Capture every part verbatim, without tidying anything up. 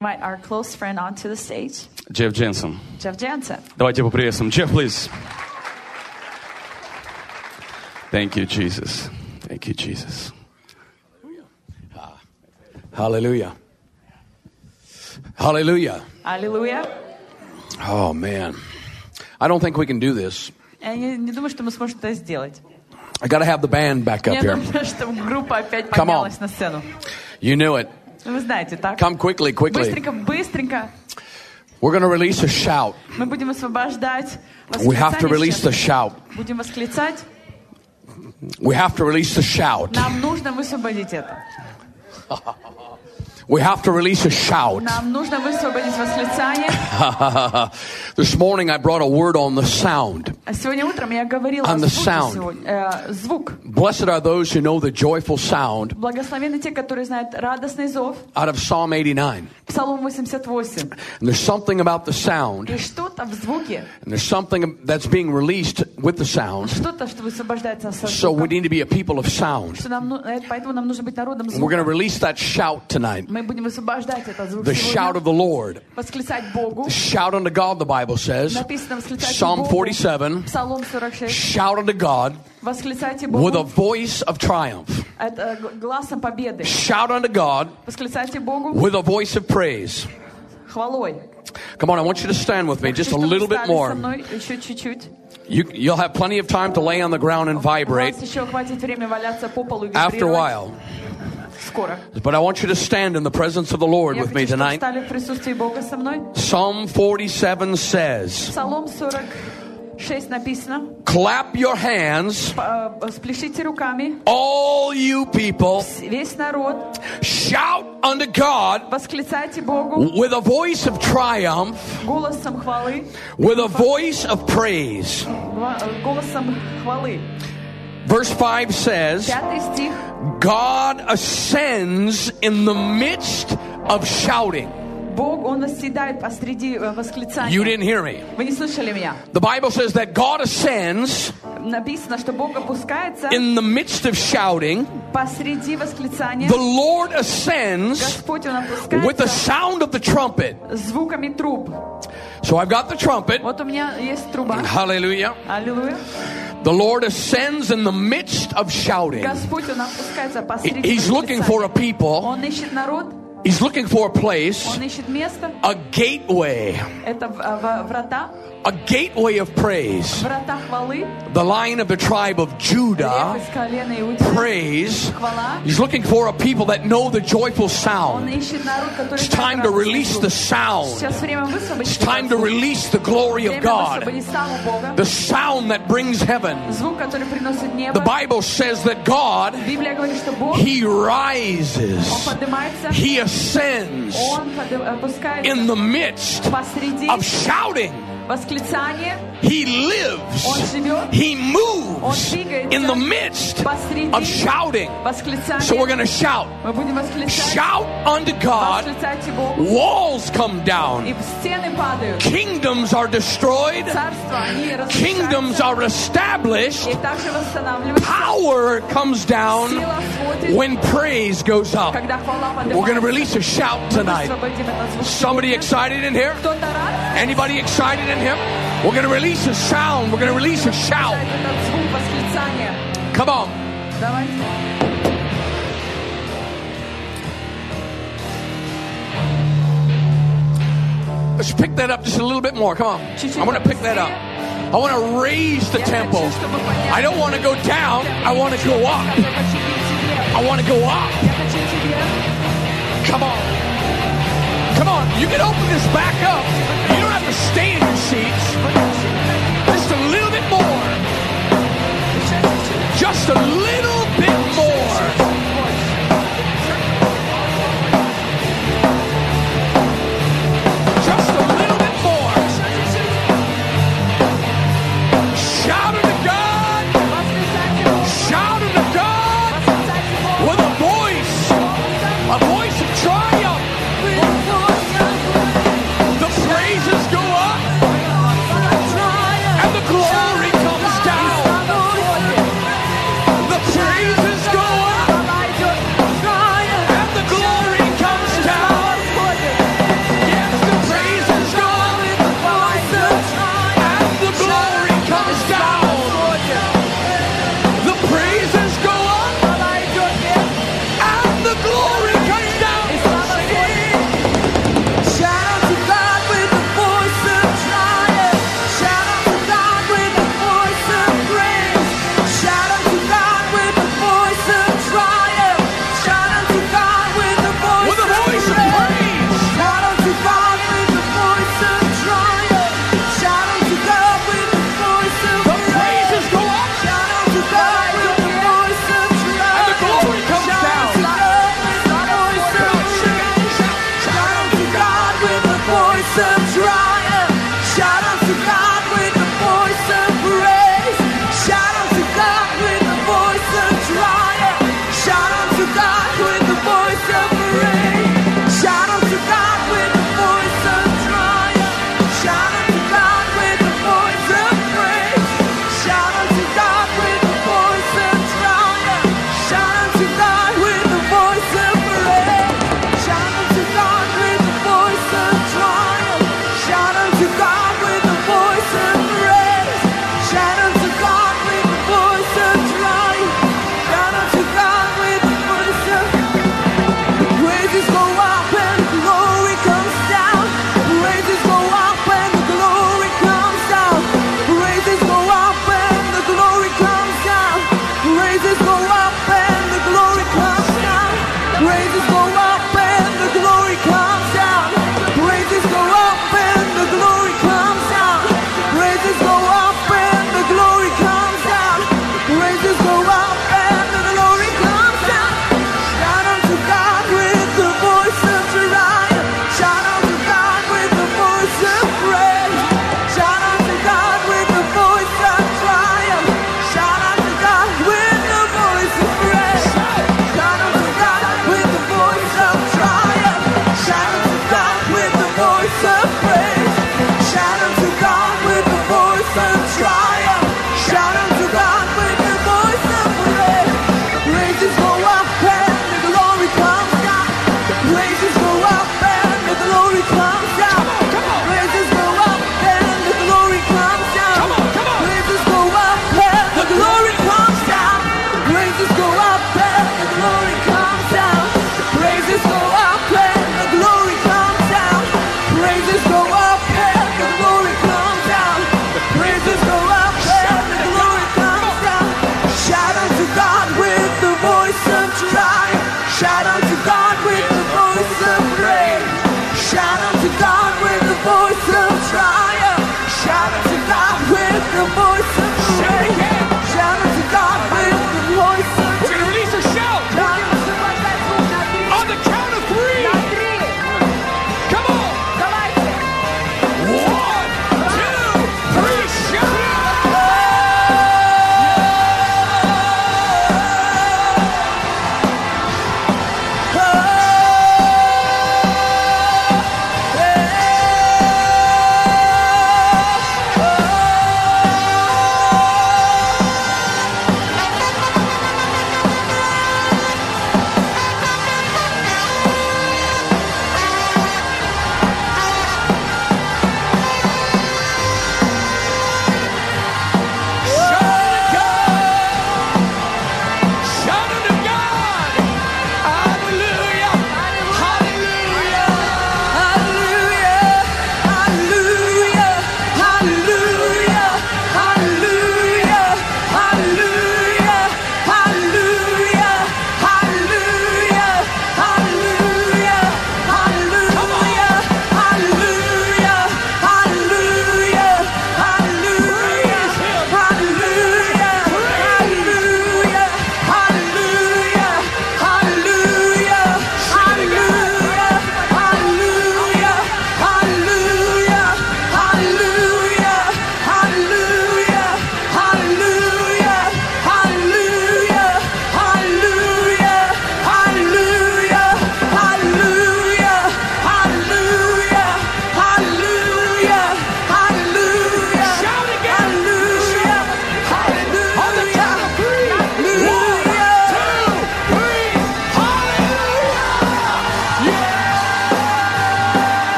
Invite our close friend onto the stage. Jeff Jensen. Jeff Jensen. Давайте поприветствуем. Jeff, please. Thank you, Jesus. Thank you, Jesus. Hallelujah. Hallelujah. Аллилуйя. Oh, man. I don't think we can do this. Я не, не думаю, что мы сможем это сделать. I got to have the band back up Мне here. нужно, чтобы группа опять Come on. поднялась на сцену. You knew it. Вы знаете, так? Come quickly, quickly. Быстренько, быстренько. We're going to release a shout. Мы будем освобождать We have to release the восклицание. shout. Будем восклицать. We have to release the shout. Нам нужно высвободить это. We have to release a shout. Нам нужно высвободить восклицание. This morning I brought a word on the sound. Сегодня утром я говорила On о the звуке sound. сегодня. Э, звук. Blessed are those who know the joyful sound Благословенны те, которые знают радостный зов. out of Psalm eighty-nine. Псалом восемьдесят восемь. And there's something about the sound, И что-то в звуке, and there's something that's being released with the sound. что-то, что высвобождается со So we звуком. need to be a people of sound. Что нам, ну- э, поэтому нам нужно быть народом And we're going to звука. release that shout tonight. Мы будем высвобождать этот звук The shout of сегодня. the Lord. Восклицать Богу. Shout unto God, the Bible says. Написано восклицать Psalm Богу. forty-seven. Псалом сорок шесть. Shout unto God Восклицайте with a Богу. voice of triumph. Это г- гласом победы. Shout unto God Восклицайте Богу with a voice of praise. хвалой. Come on, I want you to stand with me just a Чтобы little вы bit стали со more. мной еще чуть-чуть. You, you'll have plenty of time to lay on the ground and У vibrate вас еще хватит времени валяться по полу и after a вибрировать. while. Скоро. But I want you to stand in the presence of the Lord Я with me хочу, чтобы tonight. стали в присутствии Бога со мной. Psalm forty-seven says, Псалом сорок шесть написано. clap your hands, П- э, Спляшите руками. all you people, Весь народ. shout unto God Восклицайте Богу with a voice of triumph, голосом хвалы. with a voice of praise. Гла- э, Голосом хвалы. Verse five says, Пятый стих. God ascends in the midst of shouting. Бог, Он восседает посреди э, восклицания. You didn't hear me. Вы не слышали меня? The Bible says that God ascends Написано, что Бог опускается in the midst of shouting. посреди восклицания. The Lord ascends Господь, Он with the опускается sound of the trumpet. звуками труб. So I've got the trumpet. Вот у меня есть труба. Hallelujah. Аллилуйя. The Lord ascends in the midst of shouting. Господь, Он опускается посреди He's looking for a восклицания. people. Он ищет народ, He's looking for a place, Он ищет место. a gateway, Это в- в- врата, a gateway of praise. врата хвалы. The Lion of the tribe of Лев Judah, из колена Иудина. praise. Хвала. He's looking for a people that know the joyful Он sound. ищет народ, который It's знает time to радостный release звук. the sound. Сейчас время высвободить. It's time to этот звук. release the glory of Время God. высвободить славу Бога. The sound that brings heaven. Звук, который приносит небо. The Bible says that God, Библия говорит, что Бог, He Он rises, поднимается, He ascends Он подым- опускается in the midst посреди of shouting. восклицания. He lives, Он живет He Он moves двигается in the midst посреди of shouting. восклицания. So we're going to shout. Мы будем восклицать. Shout unto God. Восклицайте Богу. Walls come И down. стены падают. Kingdoms are destroyed. Царства, они Kingdoms разрушаются. are established. И также восстанавливаются. Power comes down Сила сходит, when praise goes up. когда хвала We're going to поднимается. release a shout tonight. Высвободим этот звук Somebody сегодня. excited in here? Кто-то рад? Anybody excited in here? We're going to release a sound. We're going to release a shout. Этот звук восклицания. Come on. Давайте. Let's pick that up just a little bit more. Come on. I want to pick that up. I want to raise the tempo. I don't want to go down. I want to go up. Я хочу бить тебе. I want to go up. Я хочу тебе. Come on. Come on. You can open this back up. You don't have to stay in your seats. Just a little bit more. Just a little bit more. Just a little bit more. Shout unto God. Shout unto God with a voice. A voice of triumph. The praises go up and the glory comes down. The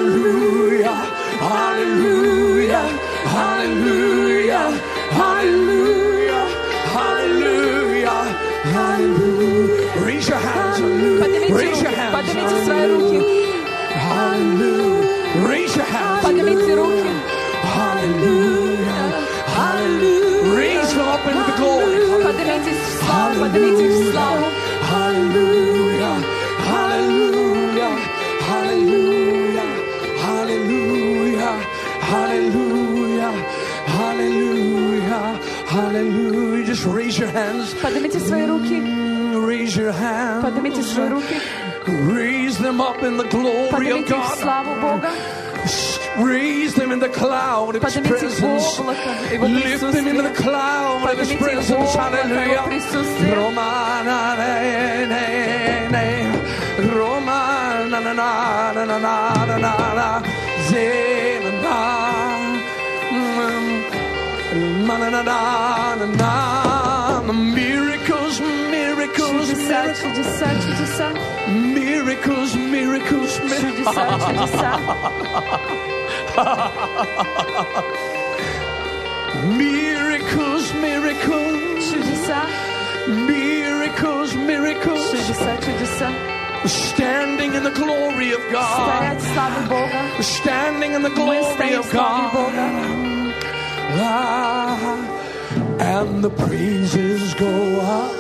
Hallelujah, hallelujah, hallelujah, hallelujah, hallelujah, hallelujah. Raise your hands, Поднимите raise your руки, hands. поднимите свои руки, Hallelujah. Raise your hands. поднимите руки. Hallelujah. Hallelujah. Raise them up into the glory. Поднимите в славу, поднимите в славу. Hallelujah. Hallelujah. Hallelujah. Hallelujah. Hallelujah. Hallelujah. Hallelujah. Just raise your hands. Поднимите свои руки, Raise your hands. поднимите свои руки, Raise them up in the glory of поднимите в God. славу Бога, Raise them in the cloud of His поднимите в presence. облако Его Lift them into the присутствие, cloud of His поднимите в presence. облако Его Hallelujah. присутствия. Romana, ne, ne, ne. Romana, na, na, na, na, na, na, na, na. Zena, na. Mm, na, na, na, na, na, na. Miracles, miracles, Чудеса, miracles. чудеса, чудеса, Miracles, miracles, miracles. чудеса, чудеса. Miracles, miracles, Чудеса, miracles, miracles. чудеса, чудеса. Standing in the glory of God. Стоять в славе Бога. Standing in the Мы glory стоим of в славе God. Бога. Ah, and the praises go up,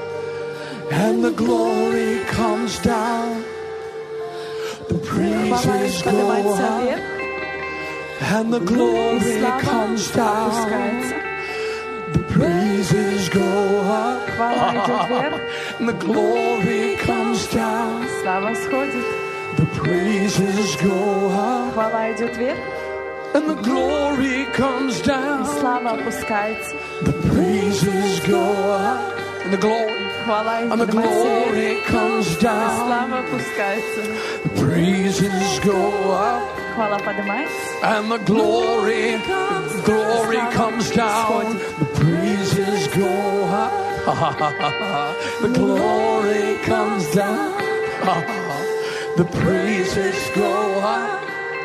and the glory comes down. The Хвала praises go поднимается up, вверх, and the и glory слава comes down. опускается. The praises go up, Хвала идет вверх, and the glory comes down. слава сходит. The praises go up, Хвала идет вверх, and the glory comes и down. слава опускается. The praises go up, and the glory, Хвала and the поднимается вверх, glory comes и down. слава опускается. The praises go up, Хвала поднимается, and the glory, glory comes down. The praises go up, the glory comes down. The praises go up,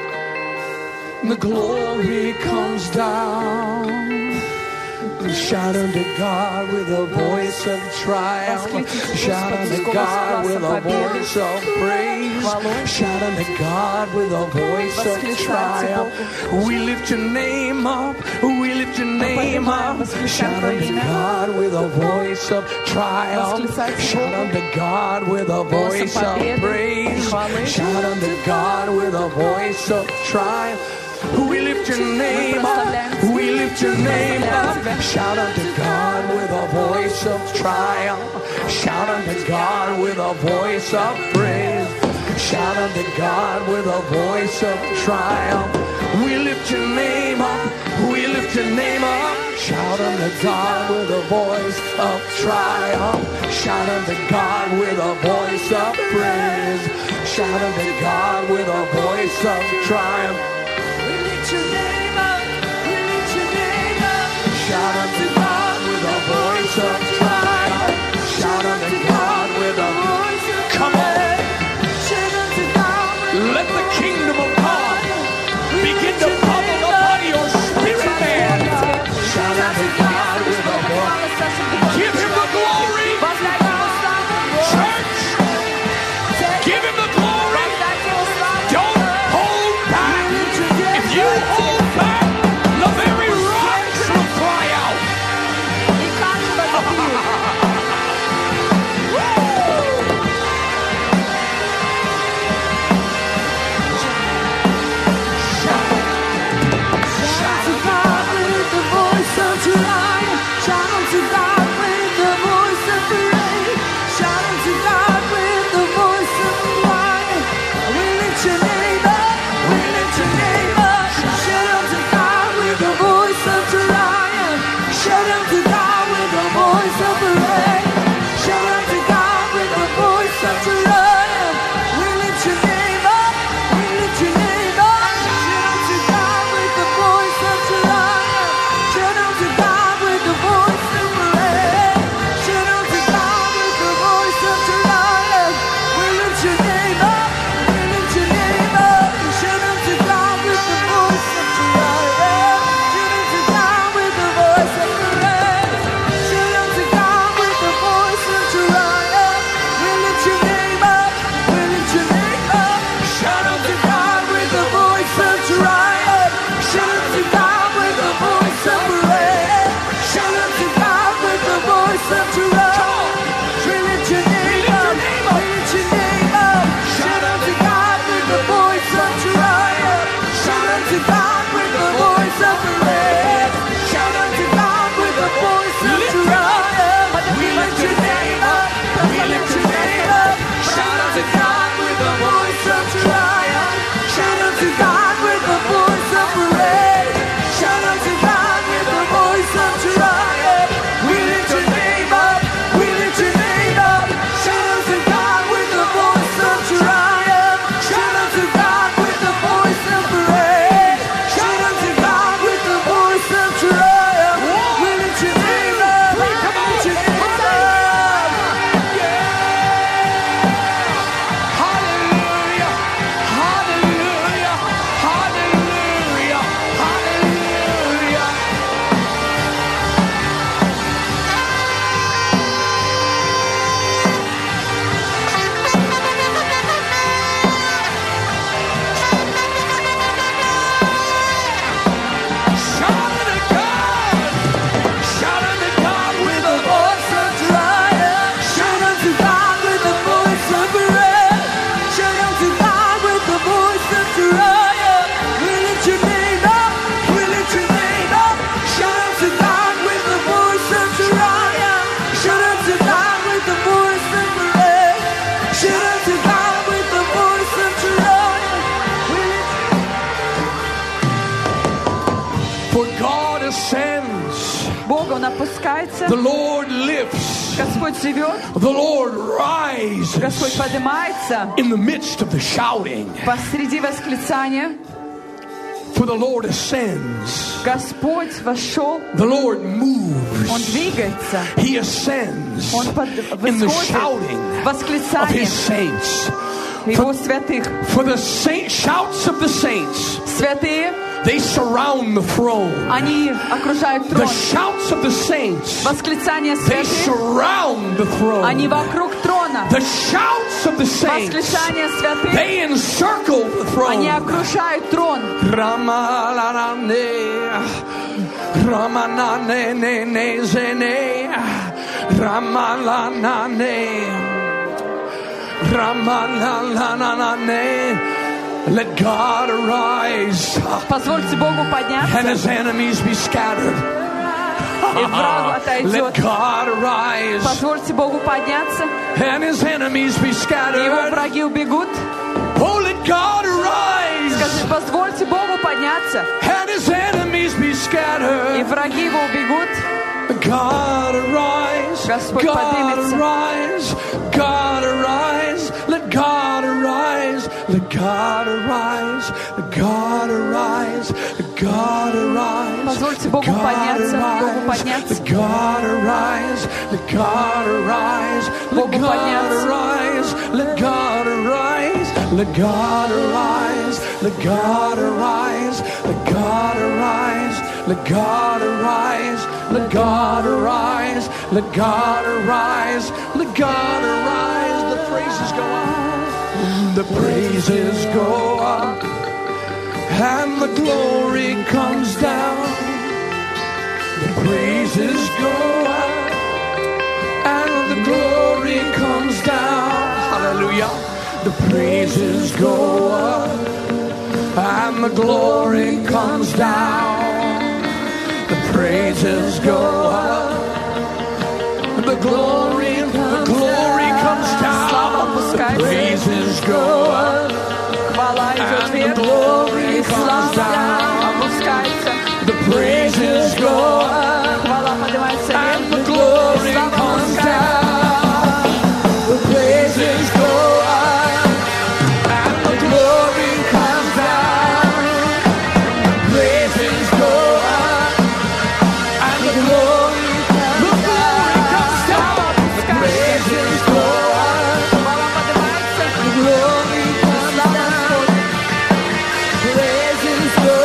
and the glory comes down. Shout unto God with a voice of triumph. Shout unto God with a voice of praise. Shout unto God with a voice of triumph. We lift your name up. We lift your name up. Shout unto God with a voice of triumph. Shout unto God with a voice of praise. Shout unto God with a voice of triumph. We lift your name up. We lift your name up. Shout unto God with a voice of triumph. Shout unto God with a voice of praise. Shout unto God with a voice of triumph. We lift your name up. We lift your name up. Shout unto God with a voice of triumph. Shout unto God with a voice of praise. Shout unto God with a voice of triumph. Your name up, we lift your name up. Shout unto God with a voice of triumph. Shout unto God with a voice of come on. Shout unto God with let the kingdom of God begin to bubble up out of your spirit, man. Shout unto God with a voice. Give him the glory. Church, give him the glory. Don't hold back. If you hold unto Zion. Shout unto God with the voice of praise. Shout unto God with the voice of Zion. We lift your name up. We lift your name up. Shout unto God with the voice of Zion. Shout unto God with the voice of praise. Shout unto God with the voice of Zion. We lift your name up. We lift your name up. Shout unto God with the voice of Zion. Shout unto God with the voice of praise. Shout unto God with the voice of Zion. We lift your name up. We lift your name up. Hallelujah. Hallelujah. Hallelujah. Hallelujah. Shout unto God. Shout unto God with the voice of Zion. Shout unto God with the voice of praise. Shout unto God with the voice of Zion. We lift your name up. We lift your name up. Shout unto God with the voice of Zion. Shout unto God with the voice of praise. Shout unto God with the voice of Zion. We lift For God ascends, Бог, Он опускается, the Lord lifts, Господь живет, the Lord rises Господь поднимается in the midst of the shouting. посреди восклицания. For the Lord ascends, Господь вошел, the Lord moves, Он двигается, He ascends Он под, in the восходит shouting в of восклицании His saints. Его святых. For the saint, shouts of the saints, Святые, they surround the throne. они окружают The трон. shouts of the saints, Восклицания they святых, surround the они throne. вокруг трона. The shouts of the saints, Восклицания святых, they encircle the они throne. окружают трон. Ramalanane, Ramanane, ne, ne, zene, Ramalanane, Ramalanane. Let God arise Позвольте Богу and подняться, His enemies be scattered. и враг Let отойдет. God arise Позвольте Богу подняться, and His enemies be и его scattered. враги убегут. Oh, let God arise Скажи, позвольте Богу подняться, and His enemies be и scattered. враги его убегут. God arise, Господь God поднимется. arise, God arise, let God arise, let God arise, let God arise, let God arise. Позвольте Богу God подняться, Богу arise, подняться. let God arise, let God arise, let Богу God подняться. arise, let God arise, let God arise, let God arise, let God arise, let God arise, let God arise, let God arise, let God arise. The praises go up, the praises go up, and the glory comes down. The praises go up, and the glory comes down. Hallelujah. The praises go up, and the glory comes down. The praises go up, the glory, the glory comes down. The praises go up, Хвала идет and the вверх, glory и comes слава down. опускается. The praises go up, Хвала поднимается and the вверх, glory и слава comes опускается. down. The praises go up, and the glory comes down. Praises go up, and the glory, the glory comes down. The praises go up, Хвала поднимается, the glory comes down. Praises go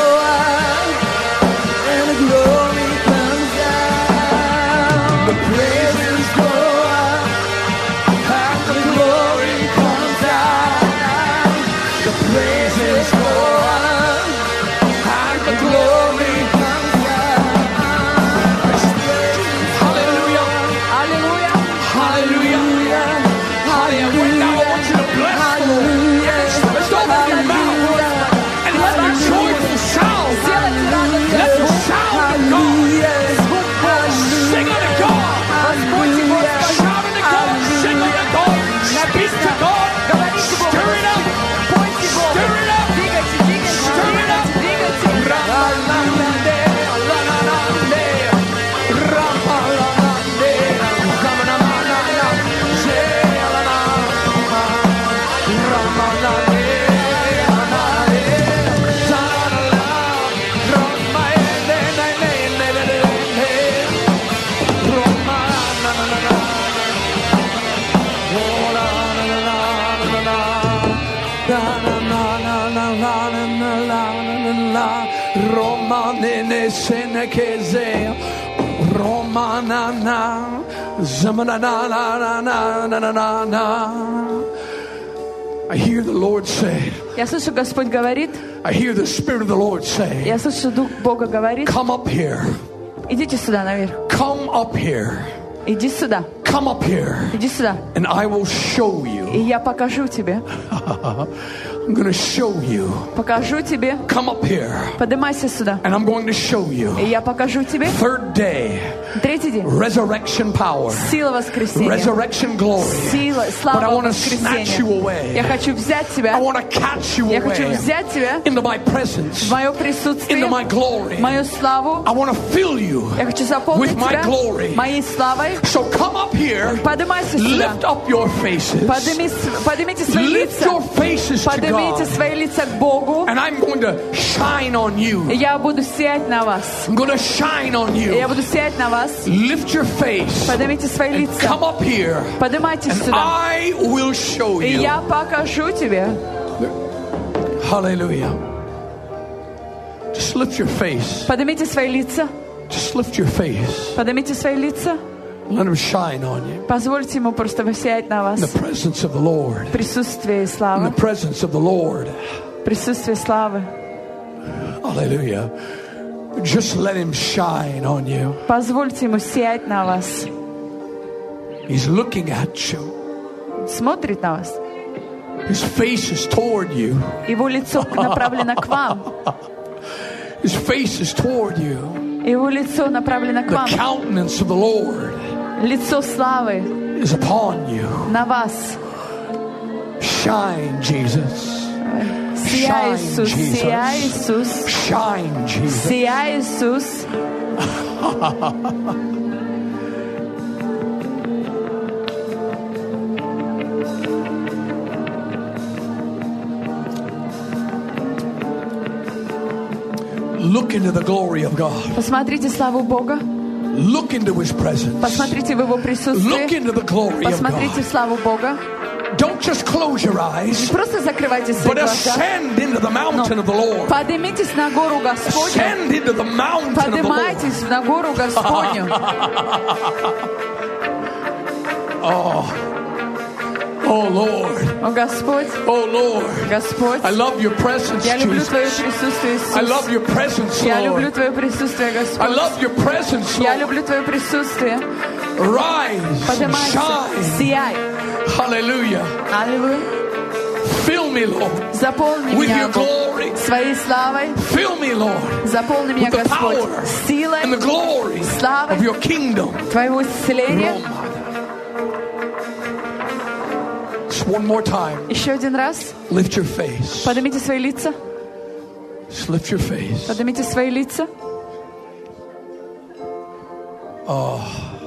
Romanene senekeze. Romanana. Zamanana na na na na na. I hear the Lord say. Я слышу, Господь говорит. I hear the Spirit of the Lord say. Я слышу, Дух Бога говорит. Come up here. Идите сюда наверх. Come up here. Иди сюда. Come up here. Иди сюда. And I will show you. И я покажу тебе. I'm going to show you. Покажу тебе. Come up here. Поднимайся сюда. And I'm going to show you. И я покажу тебе. Third day. Третий день. Resurrection power. Сила воскресения. Resurrection glory. Сила, But I слава want to snatch you воскресения. away. Я хочу взять тебя. I want to catch you Я хочу away взять тебя into my presence, в мое присутствие, into my glory. в мою славу. I want to fill you Я хочу заполнить with my тебя glory. моей славой. So come up here. Поднимайся сюда. Lift up your faces. Подними, поднимите свои Lift лица. your faces to Поднимите God. свои лица к Богу. And I'm going to shine on you. И я буду сиять на вас. I'm going to shine on И я you. буду сиять на вас. Lift your face. Поднимите свои And лица. come up here. Поднимайтесь And сюда. I will show И you. я покажу тебе. Hallelujah. Just lift your face. Поднимите свои лица. Just lift your face. Поднимите свои лица. Let him shine on you. Позвольте ему просто воссиять на вас. In the presence of the Lord. Присутствие и In the слава. presence of the Lord. Присутствие славы. Hallelujah. Just let him shine on you. Позвольте ему сиять на вас. He's looking at you. Смотрит на вас. His face is toward you. Его лицо направлено к вам. His face is toward you. Его лицо направлено к The вам. countenance of the Lord Лицо славы is upon you. на вас. Shine, Jesus. Сияй, Shine, Иисус, сияй, Jesus. Иисус, Shine, Jesus. сияй, Иисус. Look into the glory of God. Посмотрите славу Бога. Look into His presence. Посмотрите в Его Look присутствие. into the glory of Посмотрите God. славу Бога. Don't just close your eyes, Просто закрывайте свои but глаза. ascend into the mountain of the Lord. Поднимитесь на гору Господню. Ascend into the mountain of the Lord. Поднимайтесь на гору Господню. Oh Lord. О Господь, Oh Lord. Господь, I love your presence, я люблю Твое Jesus. присутствие, I love Иисус. your presence, Я люблю Lord. Твое присутствие, I Господь. love your presence, Я Lord. люблю Твое присутствие. Rise and Поднимайся, shine. сияй. Hallelujah. Аллилуйя. Fill me, Lord, Заполни with меня your glory. своей славой. Fill me, Lord, Заполни меня, with the Господь, power силой and the glory славой of your kingdom. Твоего исцеления. Just one more time. Еще один раз. Lift your face. Поднимите свои лица. Just lift your face. Поднимите свои лица. Oh.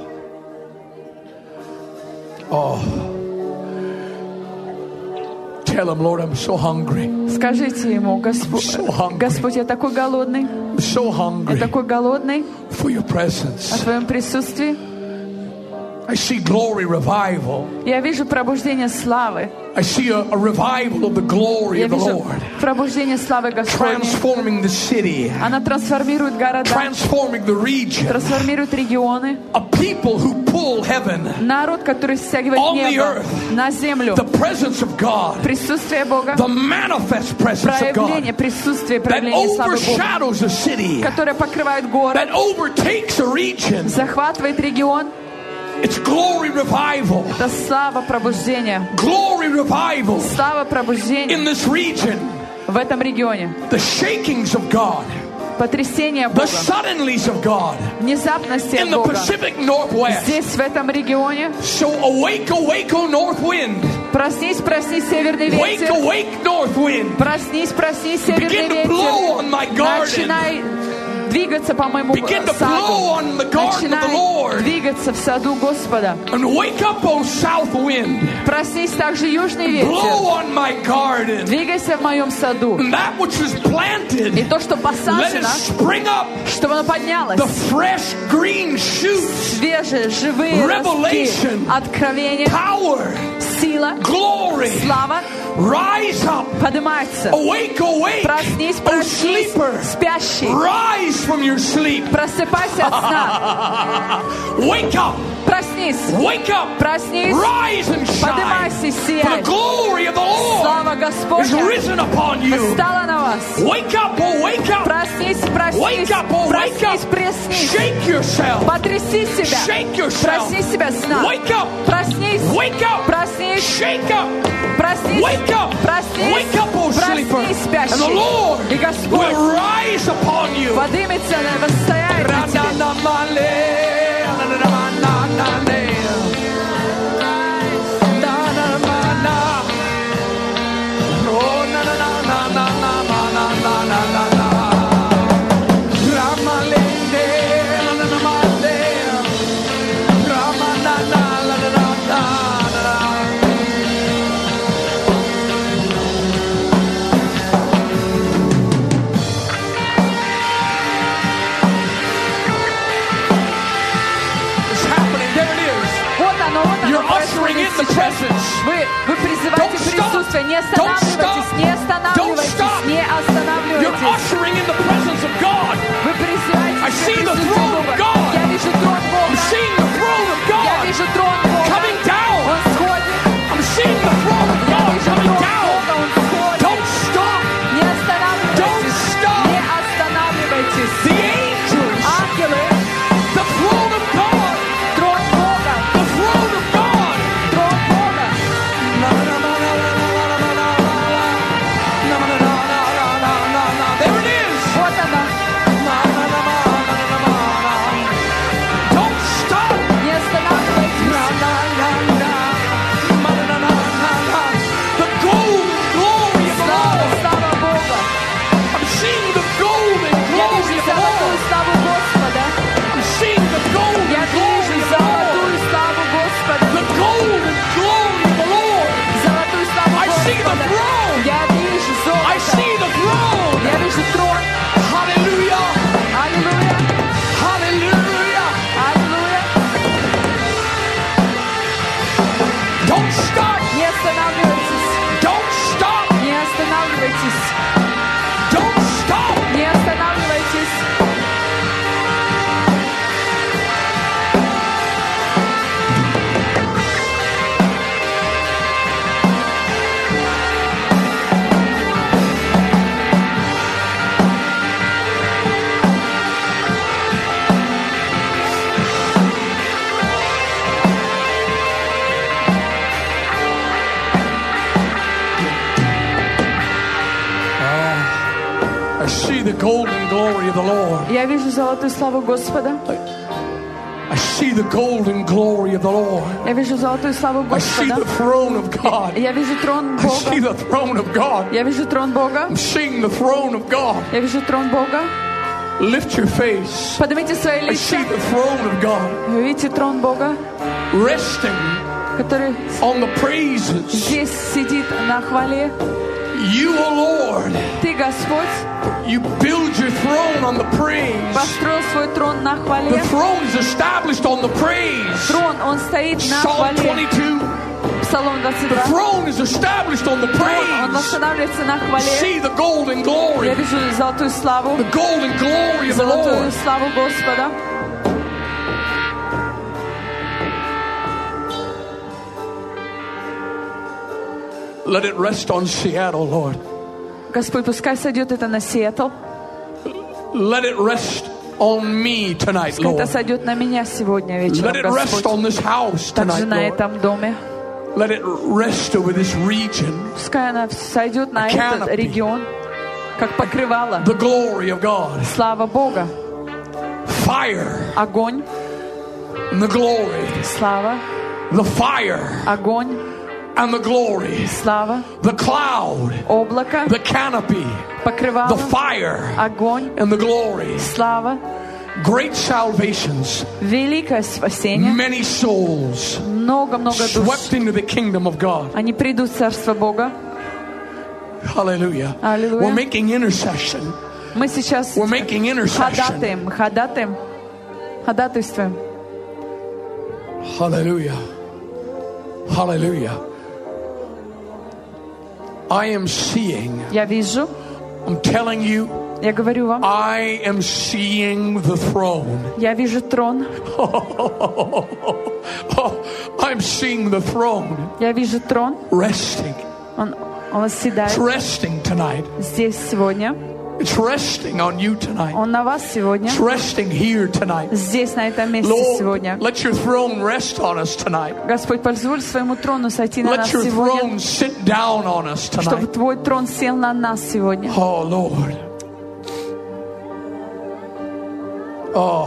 Tell him, Lord, I'm so hungry. Скажите ему, Господь, so hungry. Господь, я такой голодный, I'm so я hungry такой голодный for your о presence. Твоем присутствии. I see glory revival. Я вижу пробуждение славы. I see a, a revival of the glory Я of the вижу Lord. пробуждение славы Господней. Transforming the city. Она трансформирует города, Transforming the region. трансформирует регионы. A people who pull heaven. Народ, который стягивает On the небо earth. на землю. The presence of God. Присутствие Бога. The manifest presence of Проявление, God. присутствие, That проявление славы Бога. overshadows a city. Которое покрывает город, That overtakes a region. захватывает регион. It's glory revival. Это слава пробуждения. Glory revival Слава пробуждения in this region. в этом регионе. The shakings of God. Потрясение The Бога. suddenlies of God Внезапности in от the Бога. Pacific Northwest. Здесь, в этом регионе. So awake, awake, O north wind. Проснись, проснись, северный Wake, ветер. awake, north wind. Проснись, проснись, северный Begin to blow on my ветер. garden. Начинай двигаться по моему Begin to blow саду. on the garden of the Начинай Lord. двигаться в саду Господа. And wake up, O south wind. Проснись также южный Blow ветер. on my garden. Двигайся в моем саду. And that which is planted, И то, что let it посажено, spring up. чтобы оно поднялось. The fresh green shoots, Свежие, живые ростки. Revelation. Откровение, power, сила, glory, слава, Rise up. Поднимайся. Awake, awake. Проснись, Oh, проснись, sleeper. спящий. Rise from your sleep. Просыпайся от сна. Wake up. Проснись. Wake up. Проснись. Rise and shine. Поднимайся и For the сияй. glory of the Lord Слава is Господня risen upon you. встала на вас. Wake up, oh, wake up. Проснись, проснись, Wake up, oh, wake проснись, up. проснись. Shake yourself. Потряси себя. Shake yourself. Проснись себя сна. Wake up. Проснись. Wake up. Проснись. Shake up. Проснись. Wake up. Проснись. Wake up, oh, sleeper. Проснись, And the спящий. Lord И Господь will rise upon you. поднимется, восстоит на тебе. Вы, вы призываете присутствие. Не останавливайтесь, не останавливайтесь, не останавливайтесь. Вы призываете присутствие Бога. Я вижу трон Бога. Я вижу трон Бога. Он сходит. Я вижу трон Бога. Он сходит. Не останавливайтесь. Не останавливайтесь. Ангелы. Golden glory of the Lord. Я вижу золотую славу Господа. I see the golden glory of the Lord. Я вижу золотую славу I see Господа. the throne of God. Я вижу трон I see Бога. the throne of God. Я вижу трон Бога. I'm seeing the throne of God. Я вижу трон Бога. Lift your face. Поднимите свои I see лица. the throne of God. Вы видите трон Бога, Resting который on the praises. здесь сидит на хвале. You, O Lord, Ты, Господь, you build your throne on the praise. построил свой трон на The хвале. throne is established on the praise. Трон, он стоит на Psalm хвале. twenty-two. Псалом двадцать The два. throne is established on the Трон, он praise. восстанавливается на хвале. See the golden glory. Я вижу золотую славу. The golden glory of the Золотую Lord. славу Господа. Let it rest on Seattle, Lord. Господь, пускай сойдет это на Сиэтл. Let it rest on me tonight, Пускай это Lord. сойдет на меня сегодня вечером, Let it rest Господь. on this house Также tonight, на Lord. этом доме. Let it rest over this region. Пускай она сойдет на A этот canopy. регион, как покрывало. The glory of God. Слава Бога. Fire Огонь. and the glory. Слава. The fire Огонь. and the glory. Слава. The cloud. Облако. The canopy. Покрывало. The fire Огонь. and the glory. Слава. Great salvations. Великое спасение. Many souls Много-много душ. swept into the kingdom of God. Они придут в Царство Бога. Hallelujah. Hallelujah. We're making intercession. Мы сейчас We're making intercession. ходатаем, ходатаем, ходатайствуем. Hallelujah. Hallelujah. I am seeing. Я вижу. I'm telling you. Я говорю вам. I am seeing the throne. Я вижу трон. I'm seeing the throne. Я вижу трон. Resting. Он, он восседает. It's resting tonight. Здесь сегодня. It's resting on you tonight. Он на вас сегодня. It's resting here tonight. Здесь, на этом месте Lord, сегодня. let your throne rest on us tonight. Господь, позволь своему трону сойти на let нас your сегодня. Throne sit down on us tonight. Чтобы Твой трон сел на нас сегодня. Oh, Lord. Oh.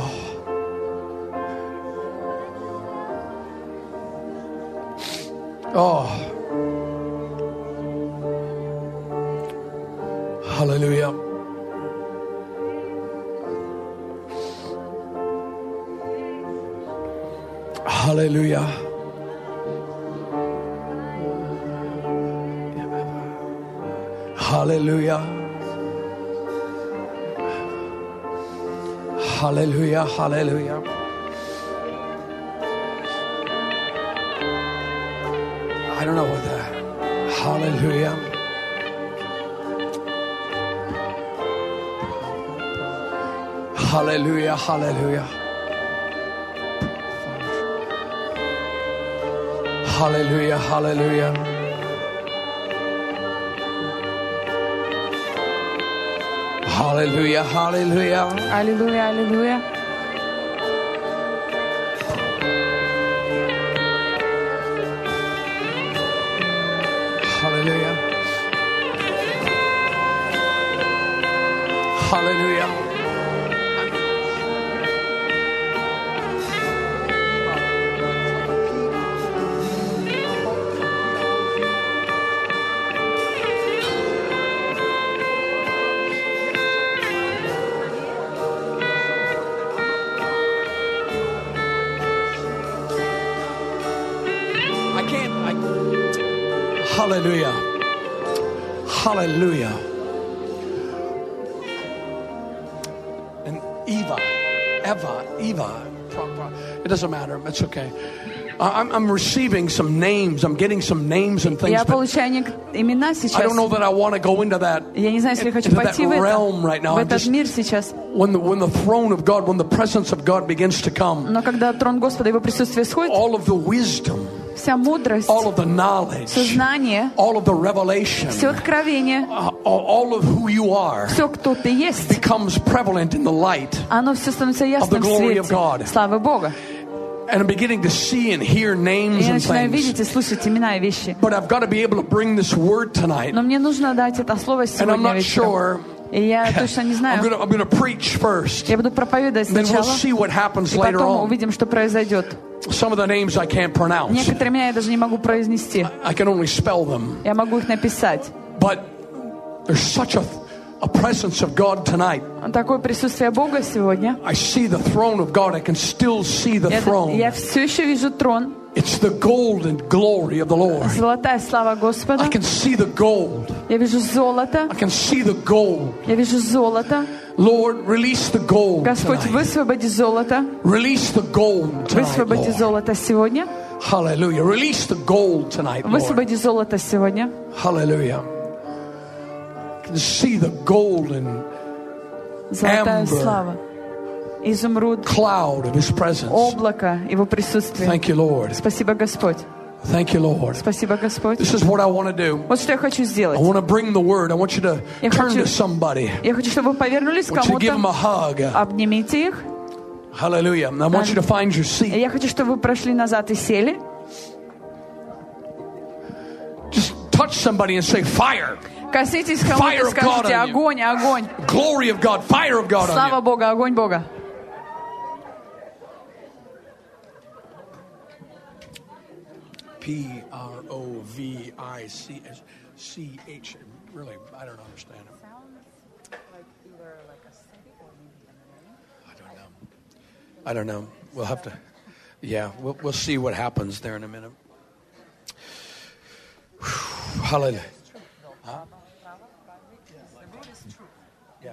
Oh. Hallelujah. Hallelujah. Hallelujah. Hallelujah. Hallelujah. I don't know what that. Hallelujah. Hallelujah. Hallelujah. Hallelujah. Hallelujah. Hallelujah. Hallelujah. Аллилуйя, аллилуйя. Hallelujah. Hallelujah. Hallelujah. Hallelujah. And Eva, Eva, Eva, it doesn't matter. It's okay. I'm, I'm receiving some names. I'm getting some names and things. Я получаю имена сейчас. I don't know that I want to go into that, Я не знаю, если я хочу into that пойти в это, realm right now. в I'm этот just, мир сейчас. when the, when the throne of God, when the presence of God begins to come, Но когда трон Господа, Его присутствие сходит, all of the wisdom, вся мудрость, all of the knowledge, все знание, all of the revelation, все откровение, uh, all of who you are, все, кто ты есть, becomes prevalent in the light. оно все становится ясным в свете славы Бога. And I'm beginning to see and hear names Я and начинаю things. видеть и слышать имена и вещи. But I've got to be able to bring this word tonight. Но мне нужно дать это слово And I'm сегодня not вечером. sure. И я точно не I'm знаю. going to, I'm going to preach first. Я буду проповедовать Then we'll сначала, see what happens и later потом on. увидим, что произойдет. Some of the names I can't pronounce. Некоторые имена я даже не могу произнести. I can only spell them. Я могу их написать. But there's such a a presence of God tonight. Такое присутствие Бога сегодня. I see the throne of God. I can still see the Я, throne. я все еще вижу трон. It's the golden glory of the Lord. Золотая слава Господа. I can see the gold. Я вижу золото. I can see the gold. Я вижу золото. Lord, release the gold Господь, tonight. высвободи золото. Release the gold tonight, Высвободи Lord. золото сегодня. Hallelujah. Release the gold tonight, Lord. Высвободи золото сегодня. Hallelujah. I can see the golden Золотая слава. Изумруд. Cloud of His presence. Облако Его присутствия. Thank you, Lord. Спасибо, Господь. Thank you, Lord. Спасибо, Господь. This is what I want to do. Вот что я хочу сделать. I want to bring the word. I want you to Я turn хочу- to somebody. Я хочу, чтобы вы повернулись I к want you to give them кому-то. a hug. Обнимите их. Hallelujah. And I want you to find your И seat. я хочу, чтобы вы прошли назад и сели. Just touch somebody and say, fire. Коснитесь Fire кому-то и of God скажите: on you. огонь, огонь. Glory of God. Fire of God on Слава you. Бога, огонь Бога. P R O V I C S C H. Really, I don't understand it. I don't know. I don't know. We'll have to, yeah, we'll, we'll see what happens there in a minute. Whew, hallelujah. Huh? Yeah.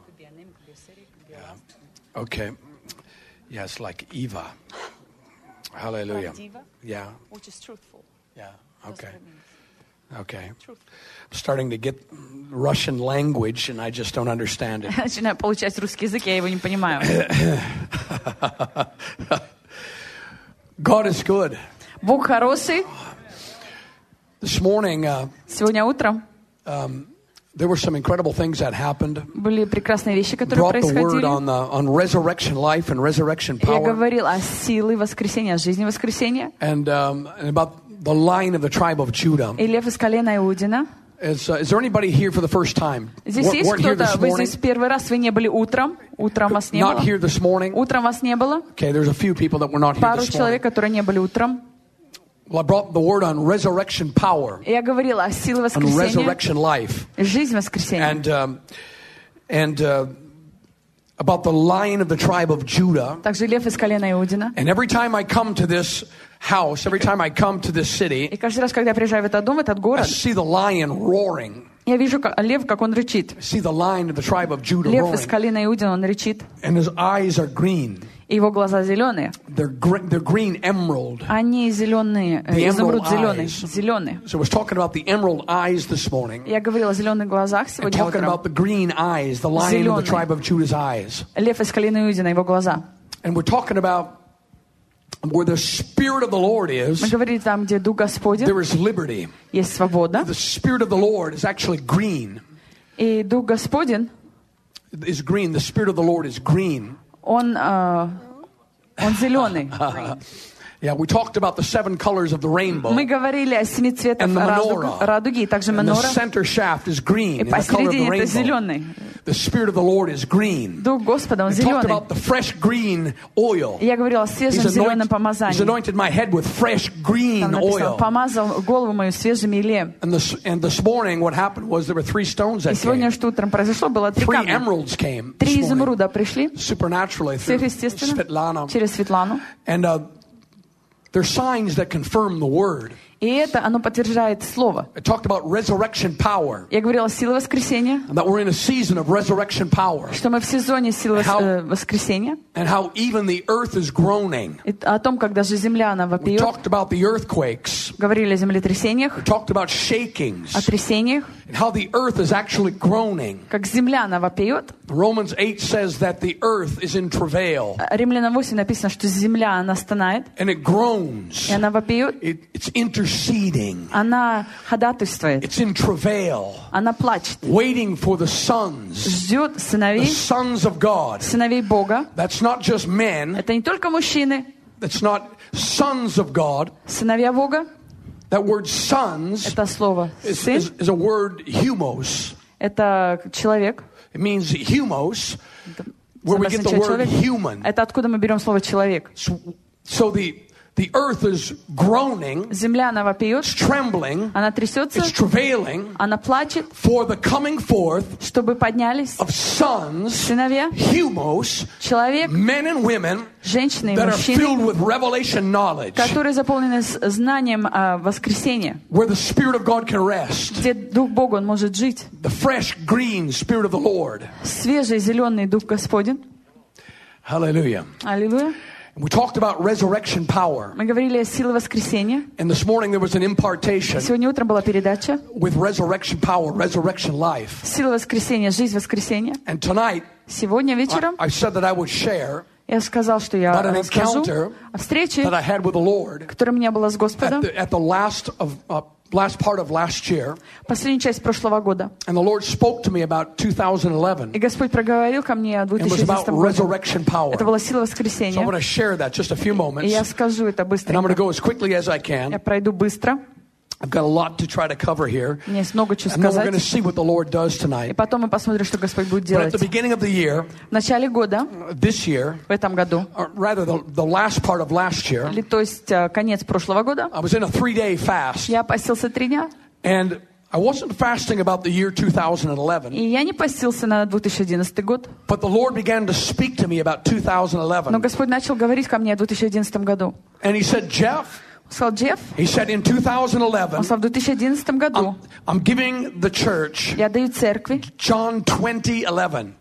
Okay. Yeah. Okay. Yeah, it's like Eva. Hallelujah. Правдиво, Yeah. which is truthful. Yeah. That's Okay. what it means. Okay. Truth. I'm starting to get Russian language, and I just don't understand it. Начинаю получать русский язык, я его не понимаю. God is good. Бог хороший. This morning, uh, Сегодня утром um, there were some incredible things that happened. были прекрасные вещи, которые Brought the word происходили. on the on resurrection life and resurrection Я power, говорил о силе воскресения, о жизни воскресения. and um, and about the line of the tribe of Judah. И лев из колена Иудина. Is, uh, is there anybody here for the first time? Здесь Weren't- есть weren't here кто-то? this Вы morning? здесь первый раз, вы не были утром. Утром вас не Not было. here this morning. Утром вас не было. Okay, there's a few people that were not here Пару this morning. человек, которые не были утром. Well, I brought the word on resurrection power, Я говорила о силе on воскресения, resurrection life, жизнь воскресения. and um, and uh, about the lion of the tribe of Judah. Также лев из колена Иудина. And every time I come to this house, every time I come to this city, И каждый раз, когда я приезжаю в этот дом, в этот I город, see the lion roaring. я вижу как, лев, как он рычит. I see the lion of the tribe of Judah Лев из roaring, колена Иудина, он рычит. and his eyes are green. И его глаза зеленые. They're gr- they're green emerald. Они зеленые, The э, изумруд emerald зеленый, eyes. зеленый. So I was talking about the emerald eyes this morning. Я говорила о зеленых глазах And сегодня talking утром. about the green eyes, the lion of the Зеленые. tribe of Judah's eyes. Лев из колена Иудина, его глаза. And we're talking about where the Spirit of the Lord Мы is, говорили там, где Дух Господень, there is liberty. есть свобода. The Spirit of the Lord is actually green. И Дух Господень, Is green. The Spirit of the Lord is green. он, э, он зеленый. Yeah, we talked about the seven colors of the rainbow. Мы говорили о семи цветах And the радуг- menorah. радуги, и также And the менора. center shaft is green. И In the color of the посередине это rainbow. зеленый. The Spirit of the Lord is green. Дух Господа, он We talked зеленый. about the fresh green oil. Я говорила о свежем He's зеленом anointed, he's помазании. anointed my head with fresh green Там написано, oil. помазал голову мою свежим елеем. And this, and this morning, what happened was there were three stones И that сегодня, came. что утром произошло, было три Three камня. emeralds came Три this morning, изумруда пришли supernaturally through сверхъестественно Svetlana. через Светлану. And uh, there's signs that confirm the word. И это, оно подтверждает слово. I talked about resurrection power, Я говорила о силе воскресения, and that we're in a season of resurrection power, что мы в сезоне силы вос- How- э, воскресения. and how even the earth is groaning. И о том, как даже земля, она We вопиет. talked about the earthquakes. Говорили о землетрясениях, We talked about shakings, о трясениях, and how the earth is actually groaning. как земля, она вопиет. Romans eight says that the earth is in travail, Римлянам восемь написано, что земля, она стонает, and it groans. и она вопиет. It, it's interceding. Она ходатайствует, It's in travail, она плачет, waiting for the sons, ждет the сыновей, sons of God. сыновей Бога. That's not just men. Это не только мужчины, That's not sons of God. сыновья Бога. That word sons Это слово is, сын, is, is a word humos. это человек. It means humos, where we get the Означает word человек. human. Это откуда мы берем слово человек. So, so the the earth is groaning, Земля, она it's вопиет, trembling, она трясется, it's travailing она плачет, for the coming forth чтобы поднялись of sons, сыновья, humos, человек, men and women женщины и that are мужчины, filled with revelation knowledge, которые заполнены с- знанием а, воскресения, where the Spirit of God can rest, где Дух Бога, Он может жить. the fresh green Spirit of the Lord. Свежий зеленый Дух Господень. Hallelujah. Аллилуйя. And we talked about resurrection power. Мы говорили о силе воскресения. And this morning there was an impartation Сегодня утром была передача with resurrection power, resurrection life. «Сила воскресения, жизнь воскресения». And tonight, Сегодня вечером I, I said that I would share я сказал, что я about an расскажу encounter о встрече, that I had with the Lord которая у меня была с at Господом, the, at the last of uh, last part of last year. последнюю часть прошлого года. And the Lord spoke to me about two thousand eleven. И Господь проговорил ко мне о It was about две тысячи одиннадцатом году. resurrection power. Это была сила So I воскресения. want to share that just a few И moments. я скажу это And I'm быстро. going to go as quickly as I Я can. пройду быстро. I've got a lot to try to cover here. У меня есть много чего And then we're going to сказать. see what the Lord does И tonight. потом мы посмотрим, что Господь будет But at делать. the beginning of the year, В начале года, this year, в этом году, or rather the, the last part of last year, или то есть э, конец прошлого года, I was in a three-day fast. я постился три дня. And I wasn't fasting about the year two thousand eleven, И я не постился на две тысячи одиннадцатый год. but the Lord began to speak to me about two thousand Но eleven. Господь начал говорить ко мне о две тысячи одиннадцатом году. And He said, Jeff, Он сказал, Джефф, He said, in two thousand он eleven, сказал, в две тысячи одиннадцатом году I'm, I'm giving the church я даю церкви John twenty eleven.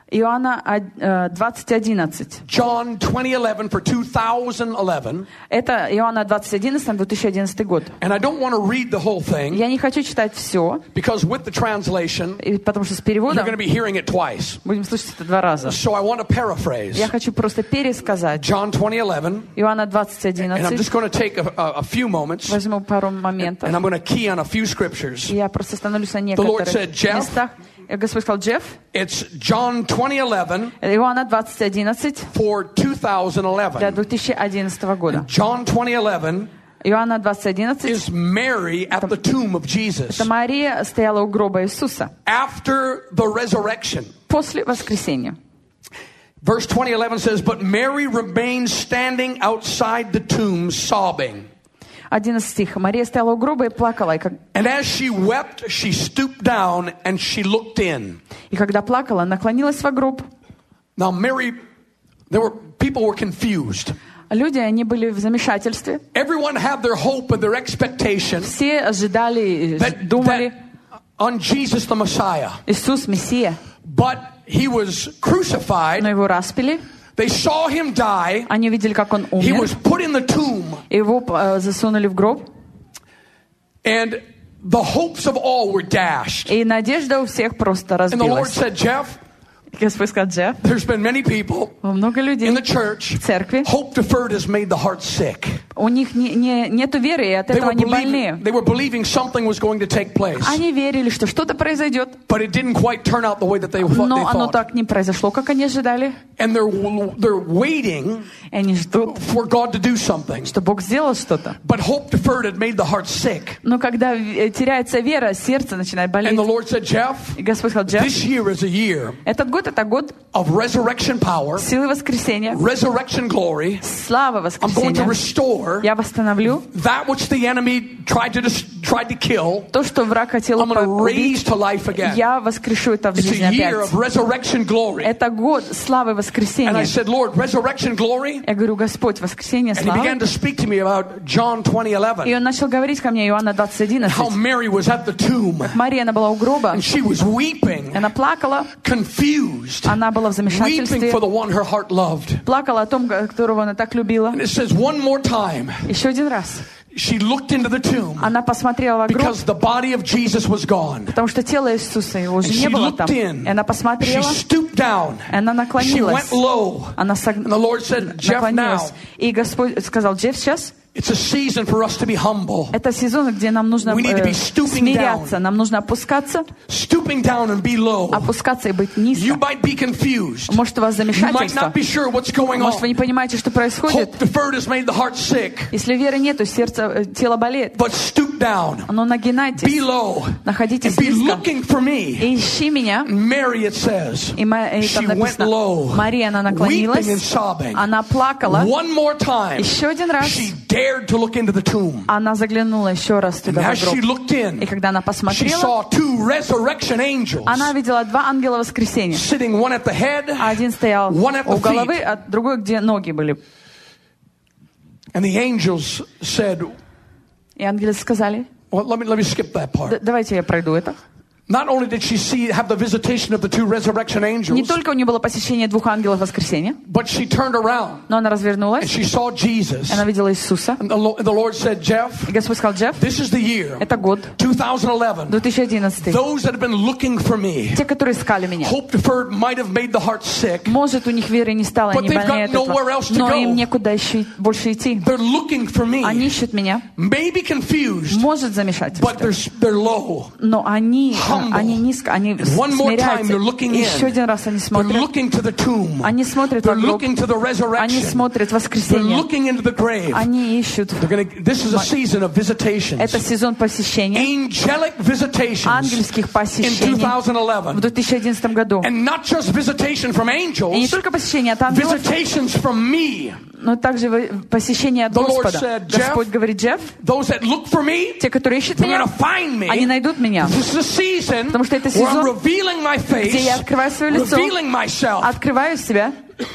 Иоанна двадцать одиннадцать. John twenty eleven for two thousand eleven. Это Иоанна двадцать одиннадцать на две тысячи одиннадцатый год. And I don't want to read the whole thing. Я не хочу читать все. Because with the translation, потому что с переводом you're going to be hearing it twice. Будем слушать это два раза. So I want to paraphrase. Я хочу просто пересказать. John twenty eleven. Иоанна двадцать одиннадцать. And I'm just going to take a, a, a few moments. Возьму пару моментов. And I'm going to key on a few scriptures. Я просто остановлюсь на некоторых местах. Господь сказал, Джефф, it's John twenty eleven Иоанна двадцать одиннадцать for two thousand eleven. Для две тысячи одиннадцатого года. John twenty eleven Иоанна двадцать одиннадцать is Mary at the tomb of Jesus. Это Мария стояла у гроба Иисуса. After the resurrection. После воскресения. Verse twenty eleven says, but Mary remained standing outside the tomb sobbing. одиннадцатый стих. Мария стояла у гроба и плакала. И, как... and as she wept, she stooped down and she looked in. и когда плакала, наклонилась во гроб. Now Mary, there were people were confused. Люди, они были в замешательстве. Everyone had their hope and their expectation. Все ожидали, that, думали. That on Jesus the Messiah. Иисус Мессия. But he was crucified. Но его распяли. They saw him die. Они видели, как он умер. He was put in the tomb. Его uh, засунули в гроб. And the hopes of all were dashed. И надежда у всех просто разбилась. And the Lord said, Jeff, Господь сказал, Джефф, there's been many people много людей in the church. В церкви. Hope deferred has made the heart sick. У них не, не, нету веры, и от этого они больные. They were believing something was going to take place. Они верили, что что-то произойдет. But it didn't quite turn out the way that they thought. Но оно так не произошло, как они ожидали. And they're they're waiting и они ждут, for God to do something. Что Бог сделал что-то. But hope deferred had made the heart sick. Но когда теряется вера, сердце начинает болеть. And the Lord said, Jeff, и Господь сказал, Джефф, this year is a year. Этот год это год of resurrection power, силы воскресения, resurrection glory. Слава воскресения. I'm going to restore. Я восстановлю that which the enemy tried to tried to kill. То, что враг хотел убить, я воскрешу это в жизни опять. Это год славы воскресения. And I said, Lord, resurrection glory. Я говорю, Господь, воскресение славы. And he began to speak to me about John twenty eleven. И он начал говорить ко мне Иоанна двадцать одиннадцать. How Mary was at the tomb. Как Мария, она была у гроба. And she was weeping. Она плакала. Confused. Она была в замешательстве. Weeping for the one her heart loved. Плакала о том, которого она так любила. And it says one more time. Еще один раз. She looked into the tomb. Она посмотрела в гроб. Because the body of Jesus was gone. Потому что тело Иисуса его уже не было там. И она посмотрела. She stooped down. Она наклонилась. She went low. Она сог... And the Lord said, Jeff, now. И Господь сказал, Джефф, сейчас. It's a season for us to be humble. Это сезон, где нам нужно э, смиряться, нам нужно опускаться, stooping down and be low. Опускаться и быть низко. You might be confused. Может, у вас замешательство. You might not be sure what's going Может, вы не on. понимаете, что происходит. Hope deferred has made the heart sick. Если веры нету, сердце, тело болеет. But stoop down. Но нагинайтесь. Be low. Находитесь and be низко. Looking for me. И ищи меня. Mary, it says, и там написано, Мария, она наклонилась. Она плакала. One more time. Еще один раз. She dared to look into the tomb. Она заглянула еще раз туда в гроб. In, и когда она посмотрела, она видела два ангела воскресения. Head, один стоял у головы, а другой, где ноги были. Said, и ангелы сказали, well, let me, let me skip that part. давайте я пройду это. Not only did she see have the visitation of the two resurrection angels, не только у нее было посещение двух ангелов воскресения, but she turned around, но она развернулась, and she saw Jesus. Она видела Иисуса. And the, the Lord said, Jeff, и Господь сказал, Джефф, this is the year, это год, twenty eleven. две тысячи одиннадцатый. Those that have been looking for me, те, которые искали меня, hope deferred might have made the heart sick. Может, у них веры не стало, but они больные от этого, но go. им некуда еще больше идти. They're looking for me. Они ищут меня. Maybe confused, может замешательство, but they're, they're low. но они, они низко, они One more time, they're looking in. Еще один раз они смотрят. They're looking to the tomb. Они смотрят they're в гроб. looking to the resurrection. Они смотрят воскресение. They're looking into the grave. Они ищут. They're gonna, this is a season of visitations. Это сезон посещения. Angelic visitations. Ангельских посещений. In twenty eleven. В две тысячи одиннадцатом году. And not just visitation from angels. И не только посещение от ангелов. Visitations from me. Но также посещение от Господа. Said, Господь говорит, Джефф, those that look for me, те, которые ищут меня, me. они найдут меня. This is a season потому что это сезон, my face, где я открываю свое лицо, myself, открываю себя,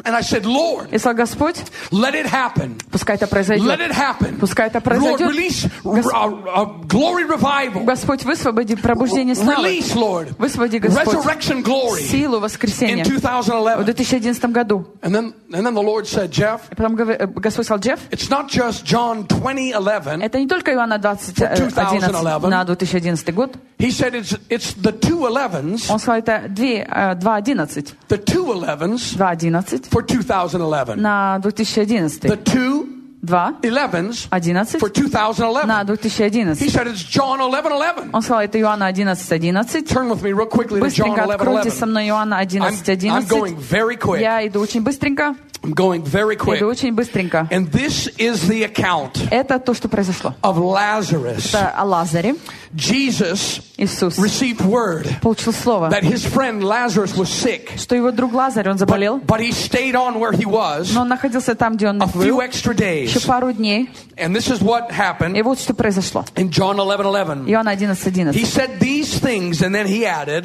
And I said, Lord, И сказал: Господь, let it happen. пускай это произойдет. Let it happen. Пускай это Lord, произойдет. release uh, uh, glory revival. Господь, высвободи пробуждение славы. Release, Lord, Высвободи, Господь, resurrection glory силу воскресения in two thousand eleven. в две тысячи одиннадцатом году. And then, and then the Lord said, Jeff, И потом Господь сказал: Джефф, it's not just John twenty eleven. это не только Иоанна двадцать одиннадцать на две тысячи одиннадцатый год. He said it's it's the two elevens. Он сказал, это два одиннадцать. The two elevens два одиннадцать for two thousand eleven. на две тысячи одиннадцатый. The two два elevens одиннадцать for two thousand eleven. на две тысячи одиннадцатый. He said it's John eleven eleven. Он сказал, это Иоанна одиннадцать одиннадцать. Turn with me real quickly to John Быстренько eleven откройте со eleven. мной Иоанна одиннадцать I'm одиннадцать. going very quick. Я иду очень быстренько. I'm going very quick. Иду очень быстренько. And this is the account Это то, что произошло. of Lazarus. Это о Лазаре. Jesus Иисус received word получил слово, that his friend Lazarus was sick. что его друг Лазарь, он заболел, But, but he stayed on where he was но он находился там, где он a few был, extra еще days. пару дней. And this is what happened И вот что произошло. in John eleven eleven. Иоанна одиннадцать He одиннадцать. said these things and then he added,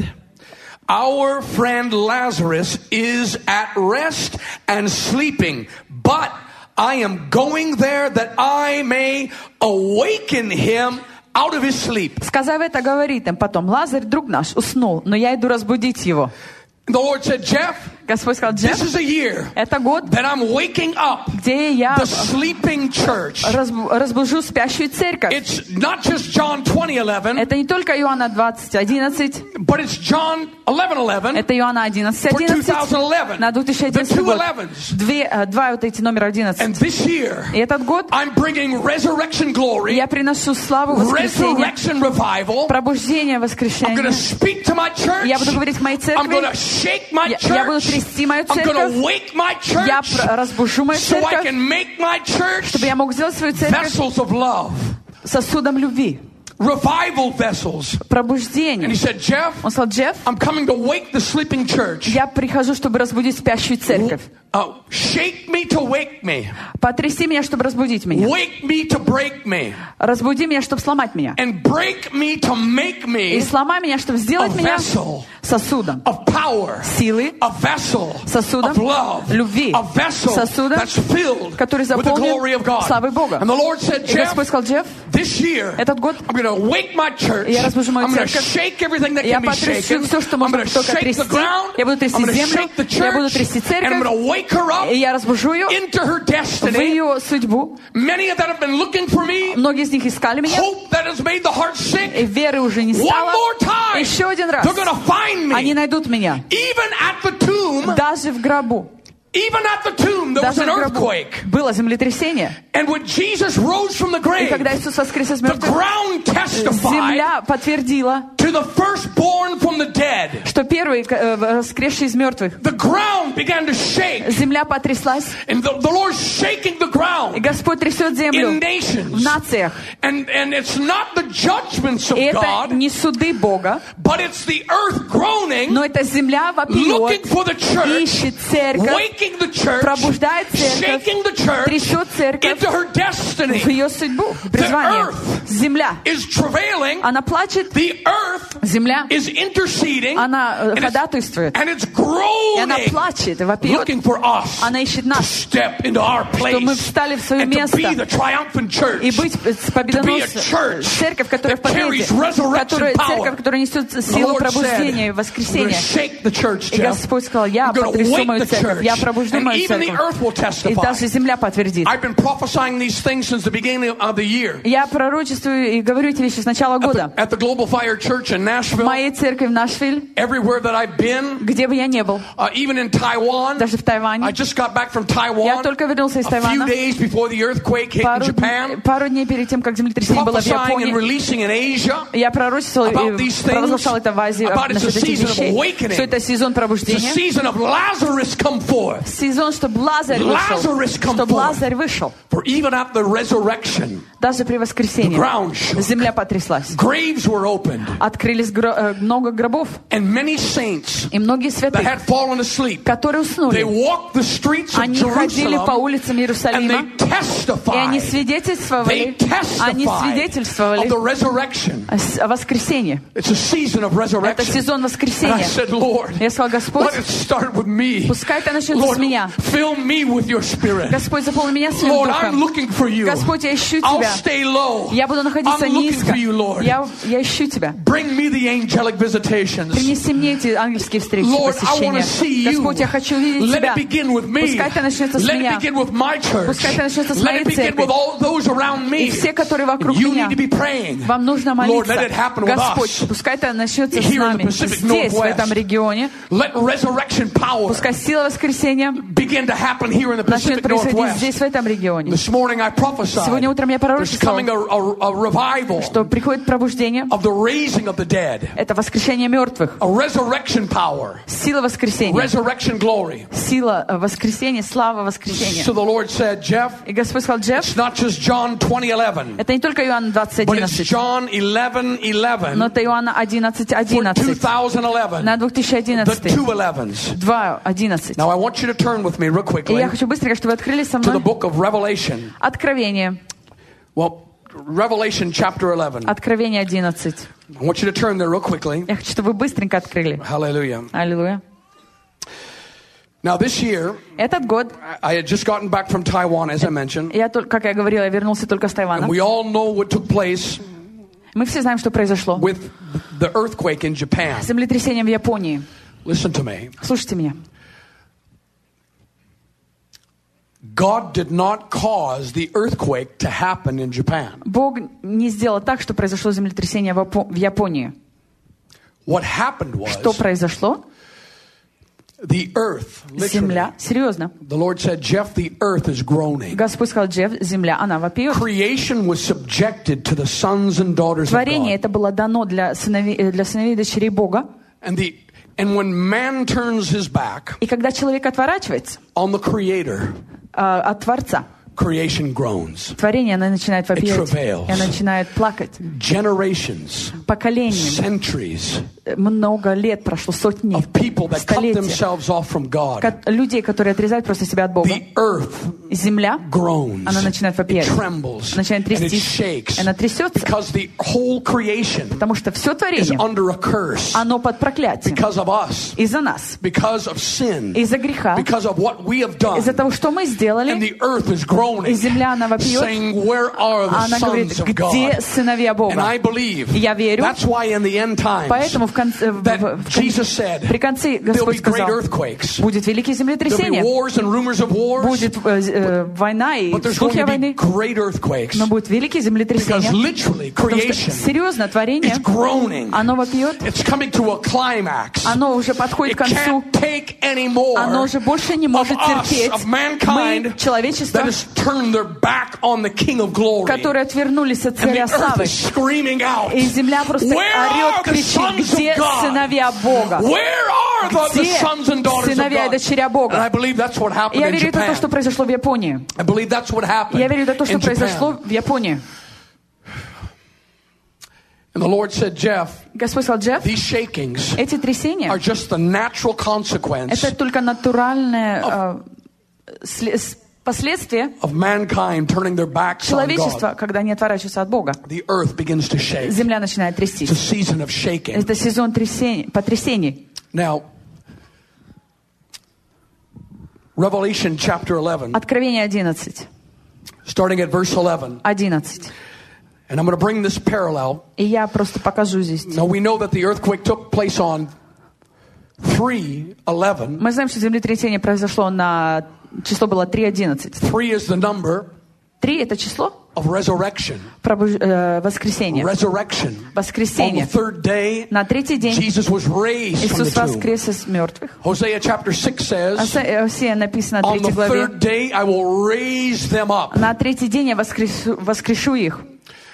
our friend Lazarus is at rest and sleeping, but I am going there that I may awaken him out of his sleep. Сказав это, говорит им потом: Лазарь, друг наш, уснул, но я иду разбудить его. The Lord said, Jeff, Господь сказал: Джефф, this is a year это год, that I'm waking up где я the sleeping church. разб- разбужу спящую церковь. It's not just John twenty eleven, Это не только Иоанна двадцать одиннадцать, but it's John eleven eleven это Иоанна одиннадцать for одиннадцать twenty eleven. на две тысячи The одиннадцатый two год. elevens. Две, э, два вот эти номера одиннадцать. And this year, И этот год I'm bringing resurrection glory, я приношу славу воскресения, resurrection revival. пробуждение I'm going воскресения. to speak to my church. Я буду говорить к моей I'm going to церкви. shake my Я, я буду church. трясти мою I'm going церковь. to wake my Я church пр- разбужу мою so I церковь, can make my church чтобы я мог сделать свою церковь vessels of love, сосудом любви. revival vessels. And he Пробуждение. said, Jeff, Он сказал: Джефф, I'm coming to wake the sleeping church. я прихожу, чтобы разбудить спящую церковь. Uh, shake me to wake me. Потряси меня, чтобы разбудить меня. Wake me to break me. Разбуди меня, чтобы сломать меня. And break me to make И me сломай меня, чтобы сделать a меня vessel сосудом of power, силы, a vessel сосудом of love, любви, a vessel сосудом, that's filled который with the glory заполнен of God. славой Бога. And the Lord said, И Jeff, Господь сказал: Джефф, this year, этот год I'm going to wake my church. я разбужу мою I'm going to церковь. shake everything that Я can be потрясу shaken. все, что I'm можно going to только shake трясти. the ground. Я буду I'm трясти going to землю. shake the Я буду church. трясти And I'm церковь. going to wake her up И я разбужу ее into her в destiny. ее судьбу. Many of them have been looking for me. Многие из них искали меня. Hope that has made the heart sick. И веры уже не One стало. more time. Еще один раз. They're going to find Они me. найдут меня. Even at the tomb, Даже в гробу. even at the tomb, there was Даже an в гробу earthquake. было землетрясение. And when Jesus rose from the И grave, когда Иисус воскрес из the мертвых, ground testified земля подтвердила, to the firstborn from the dead. что первый э, воскресший из мертвых, The ground began to shake. земля потряслась, And the, the Lord's shaking the и ground Господь трясет землю in в nations. нациях. And, and it's not the judgments of И это God, не суды Бога, but it's the earth groaning, но это земля looking вопиет, for the church, ищет церковь, waking the church, пробуждает церковь, shaking the church трясет церковь into her destiny. в ее судьбу, призвание. Земля, Is travailing, она плачет, the earth земля, is interceding, она э, and it's, ходатайствует, and it's и она groaning, плачет и вопиет. looking for us Она ищет to нас, step into our что мы place встали в свое and to место be the triumphant church. и быть победоносной церковь, которая в победе, которая церковь, которая несет силу пробуждения и воскресения. И Господь сказал: я потрясу мою церковь, я пробужду мою церковь, и даже земля подтвердит. I've been prophesying these things since the beginning of the year. Я пророчествую и говорю эти вещи с начала года. At the Global Fire Church in В Nashville, моей церкви в Нашвилл, everywhere that I've been, где бы я ни был, uh, even in Taiwan. даже в I Тайване. just got back from Я Taiwan только вернулся из a few Тайвана days before the earthquake hit in пару, Japan. пару дней перед тем, как землетрясение было в Prophesying and Японии. releasing in Asia Я пророчествовал about и these things, провозглашал это в Азии about it's насчет a этих season of вещей, awakening. что это сезон It's a пробуждения, season of Lazarus come forth. сезон, чтобы Лазарь Lazarus вышел, come чтобы forth. Лазарь вышел. For even at the resurrection, Даже при воскресении земля потряслась. Открылись гро- много гробов. И многие святые, которые уснули, они ходили по улицам Иерусалима, и они свидетельствовали, они свидетельствовали о воскресении. Это сезон воскресения. Я сказал: Господь, пускай это начнется с меня. Господь, заполни меня своим духом. Господь, я ищу Тебя. Я буду находиться низко. Я, я ищу Тебя. Принеси мне эти ангельские встречи, посещения. Господь, я хочу видеть Тебя. Пускай это начнется с меня. Пускай это начнется с моей церкви. И все, которые вокруг меня. Вам нужно молиться. Господь, пускай это начнется с нами. Здесь, в этом регионе. Пускай сила воскресения начнет происходить здесь, в этом регионе. Сегодня утром я пророчествовал, что приходит пробуждение. Это воскрешение мертвых. Сила воскресения. Сила воскресения, слава воскресения. И Господь сказал: Джефф, это не только Иоанна двадцать одиннадцать, но это Иоанна одиннадцать одиннадцать. На две тысячи одиннадцатый. два одиннадцать. И я хочу быстренько, чтобы вы открыли со мной Откровение. Well, Revelation chapter eleven. Откровение одиннадцать. I want you to turn there real quickly. Я хочу, чтобы вы быстренько открыли. Hallelujah. Аллилуйя. Now this year, этот год, I had just gotten back from Taiwan, as I mentioned. Я только, как я говорила, я вернулся только с Тайваня. And we all know what took place. Мы все знаем, что произошло. With the earthquake in Japan. Землетрясение в Японии. Listen to me. Слушайте меня. God did not cause the earthquake to happen in Japan. Бог не сделал так, что произошло землетрясение в Японии. What happened was, что произошло? The earth, земля, серьезно. The Lord said, Jeff, the earth is groaning. Господь сказал: Джефф, земля, она вопиет. Creation was subjected to the sons and daughters of God. Творение это было дано для сыновей, для сыновей и дочерей Бога. And the and when man turns his back, и когда человек отворачивается on the Creator, от Творца, creation groans. Творение, оно начинает вопиять, и оно начинает плакать. Generations, поколениями, centuries, много лет прошло, сотни, of people that cut themselves off from God. людей, которые отрезают просто себя от Бога. The earth земля, groans, она начинает вопиять, trembles, начинает трястись, shakes, она трясется, because the whole creation потому что все творение, is under a curse, оно под проклятием, because of us, из-за нас, because of sin, из-за греха, because of what we have done, из-за того, что мы сделали, and the earth is groaning, и земля, она вопиет, saying, where are the она говорит: sons of God? Где сыновья Бога? And I believe, и я верю, that's why in the end times, поэтому в конце, в, в, Jesus said, при конце Господь сказал: будет великие землетрясения, будет э, э, война и слухи о войне, но будут великие землетрясения, потому что серьезно творение, оно вопиет, оно уже подходит к концу, оно уже больше не может терпеть. Мы, человечество, которые отвернулись от Царя Славы, и земля просто орет, кричит: где сыновья Бога? Где сыновья и дочеря Бога? И я верю, это то, что произошло в Японии. Я верю, это то, что произошло в Японии. And the Lord said, Jeff, Господь сказал: Джефф, these shakings эти трясения are just the natural consequence это только натуральное э, последствие of mankind turning their backs on человечества, God. Когда они отворачиваются от Бога. The earth begins to shake. Земля начинает трястись. It's a season of shaking. Это сезон трясений, потрясений. Now, Revelation chapter eleven. Откровение одиннадцать. Starting at verse eleven. одиннадцать. And I'm going to bring this parallel. И я просто покажу здесь. Now we know that the earthquake took place on three eleven. Мы знаем, что землетрясение произошло на число было три одиннадцать. Three is the number. Три это число of resurrection. Пробуж... Э, воскресение. Resurrection. Воскресение. On the third day, на третий день Jesus was raised Иисус from the tomb. воскрес из мертвых. Hosea chapter six says, Осея написано в третьей главе: on the third day I will raise them up. На третий день я воскрешу, воскрешу их.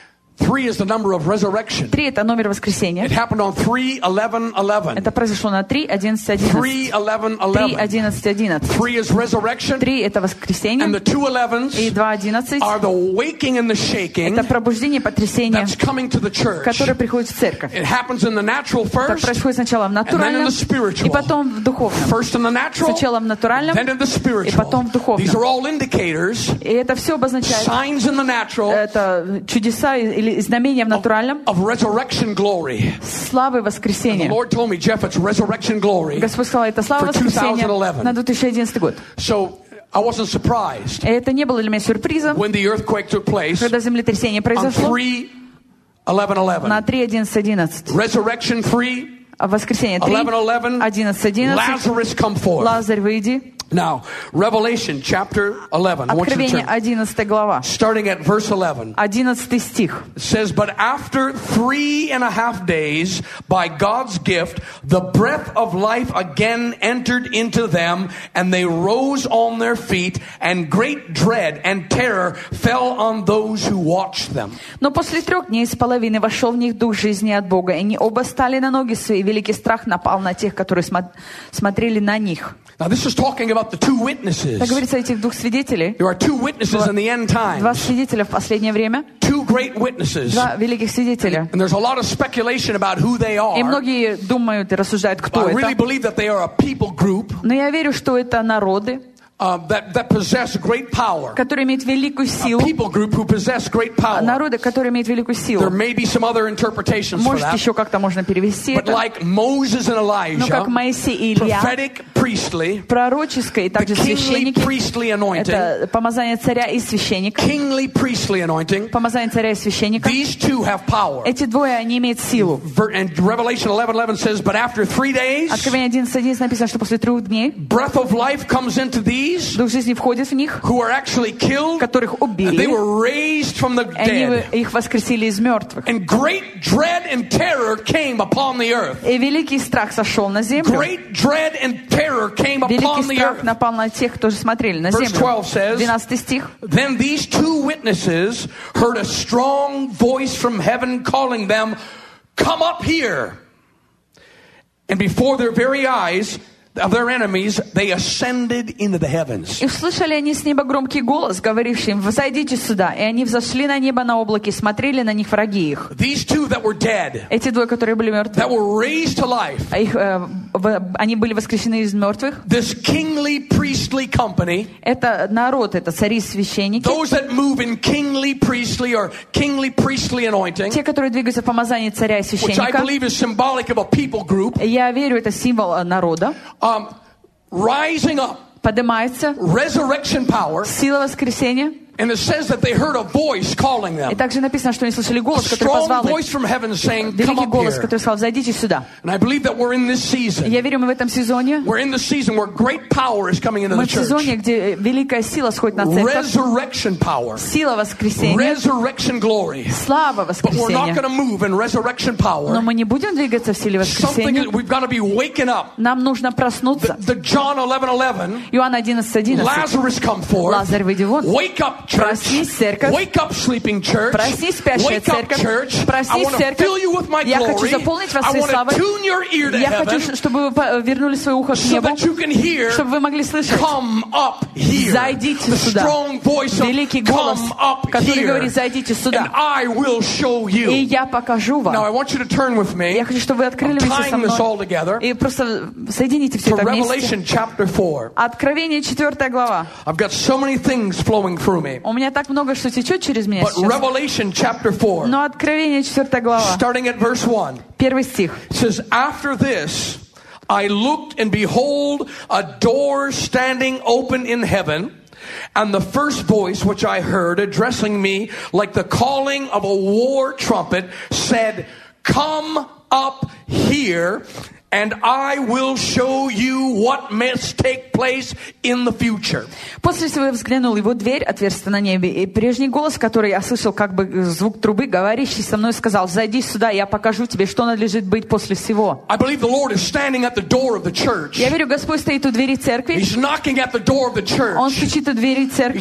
Three is the number of resurrection. Три — это номер воскресения. It happened on three eleven eleven. Это произошло на три одиннадцать одиннадцать. three eleven три eleven. одиннадцать одиннадцать. Three is resurrection. Три — это воскресение. And the two elevens И два одиннадцать are the waking and the shaking это пробуждение, потрясение, that's coming to the church. которое приходит в церковь. It happens in the natural Так first, происходит сначала в and then in натуральном, the spiritual. и потом в духовном. First in the natural, Сначала в натуральном, then in the spiritual. и потом в духовном. These are all indicators, И это все обозначает, signs in the natural, это чудеса или знамения в натуральном, of resurrection glory. славы The воскресения. Lord told me, Jeff, it's resurrection glory. Господь сказал, это слава For воскресения twenty eleven. на две тысячи одиннадцатый год. So I wasn't surprised И это не было для меня сюрпризом, when the earthquake took place когда землетрясение on произошло three eleven eleven. на три одиннадцать одиннадцать. Resurrection three, А воскресенье три, eleven eleven, одиннадцать одиннадцать. Lazarus come forth. Лазарь, выйди. Now, Revelation chapter eleven. I want you to Откровение turn. одиннадцатая глава. Starting at verse eleven. одиннадцатый стих. It says, but after three and a half days, by God's gift, the breath of life again entered into them, and they rose on their feet, and great dread and terror fell on those who watched them. Но после трех дней с половиной вошел в них дух жизни от Бога, и они оба стали на ноги свои, и великий страх напал на тех, которые смо- смотрели на них. Now, this is talking about the two witnesses. Так говорится о этих двух свидетелей. There are two witnesses in the end Два times. свидетеля в последнее время. Two great witnesses. Два великих свидетеля. And there's a lot of speculation about who they are. И многие думают и рассуждают, кто I really это. believe that they are a people group Но я верю, что это народы, uh, that, that possess great power. которые имеют великую силу. People group who possess great power. Народы, которые имеют великую There силу. may be some other interpretations for Может, that. еще как-то можно перевести But это. like Moses and Но как Elijah, Моисей и Илья, prophetic, priestly, пророческое и the также kingly священники, priestly anointing, это помазание царя и священника, kingly priestly anointing, помазание царя и священника. these two have power. Эти двое, они имеют силу. Ver- And Revelation eleven eleven says, but after three days, Откровение одиннадцать одиннадцать написано, что после трех дней breath of life comes into these дух жизни входит в них, who are actually killed, которых and they убили, were raised from the и они dead. их воскресили из мертвых. And great dread and terror came upon the earth. И великий страх сошел на землю. Great dread and terror came upon Великий the страх earth. напал на тех, кто же смотрели на Verse землю. twelve says, двенадцатый стих. Then these two witnesses heard a strong voice from heaven calling them, come up here. And before their very eyes of their enemies, they ascended into the heavens. И услышали они с неба громкий голос, говоривший им: «Взойдите сюда». И они взошли на небо на облаке, смотрели на них враги их. These two that were dead, Эти двое, которые были that мертвы, were raised to life, а их, э, в- они были воскрешены из мертвых. this kingly priestly company, Это народ, это цари и священники. those that move in kingly priestly or kingly priestly anointing, Те, которые двигаются в помазании царя и which I священника. believe is symbolic of a people group, Я верю, это символ э, народа. um, rising up, Поднимается resurrection power, сила воскресения. and it says that they heard a voice calling И them. также написано, что они слышали A голос, который strong позвал их. voice from heaven saying, come Великий up голос, here. который сказал: «Зайдите сюда». And I believe that we're in this season. Я верю, мы в этом сезоне. We're in the season where great power is coming into Мы the в сезоне, church. где великая сила сходит на церковь. Resurrection power. Сила воскресения. Resurrection glory. Слава But we're not воскресения. going to move in resurrection power. Но мы не будем двигаться в силе Something воскресения. we've got to be waking up. Нам нужно The, проснуться. the John eleven eleven. Иоанн одиннадцать одиннадцать. Lazarus come forth. Лазарь, выйди вон. Wake up, church. Проснись, церковь. Wake up, sleeping church. Проснись, спящая Wake up, церковь. church. I Проснись, want to церковь. fill you with my Я хочу glory. заполнить вас I своей want to славой. tune your ear to Я хочу, heaven чтобы вы по- вернули свое ухо к so небу, that you can hear. чтобы вы могли слышать. Come up here. Зайдите The сюда. strong voice of Великий голос, come up который here. говорит: «Зайдите And сюда». I will show И you. я покажу Now I вам. want you to turn with me. Я хочу, чтобы вы открыли I'm вместе со tying this all мной. together И просто соедините все to это вместе. Revelation chapter four. Откровение четвертая глава. I've got so many things flowing through me. У меня так много, что течет через меня But сейчас. Revelation chapter four, Но Откровение четвертая глава, starting at verse one, первый стих. it says, After this, I looked and behold a door standing open in heaven. And the first voice which I heard addressing me like the calling of a war trumpet said, Come up here, and I will show you what must take place in the future. После всего я взглянул, его дверь отверстия на небе, и прежний голос, который я слышал, как бы звук трубы, говорящий со мной, сказал: «Зайди сюда, я покажу тебе, что надлежит быть после всего». I believe the Lord is standing at the door of the church. Я верю, Господь стоит у двери церкви. He's knocking at the door of the church. Он стучит у двери He's церкви.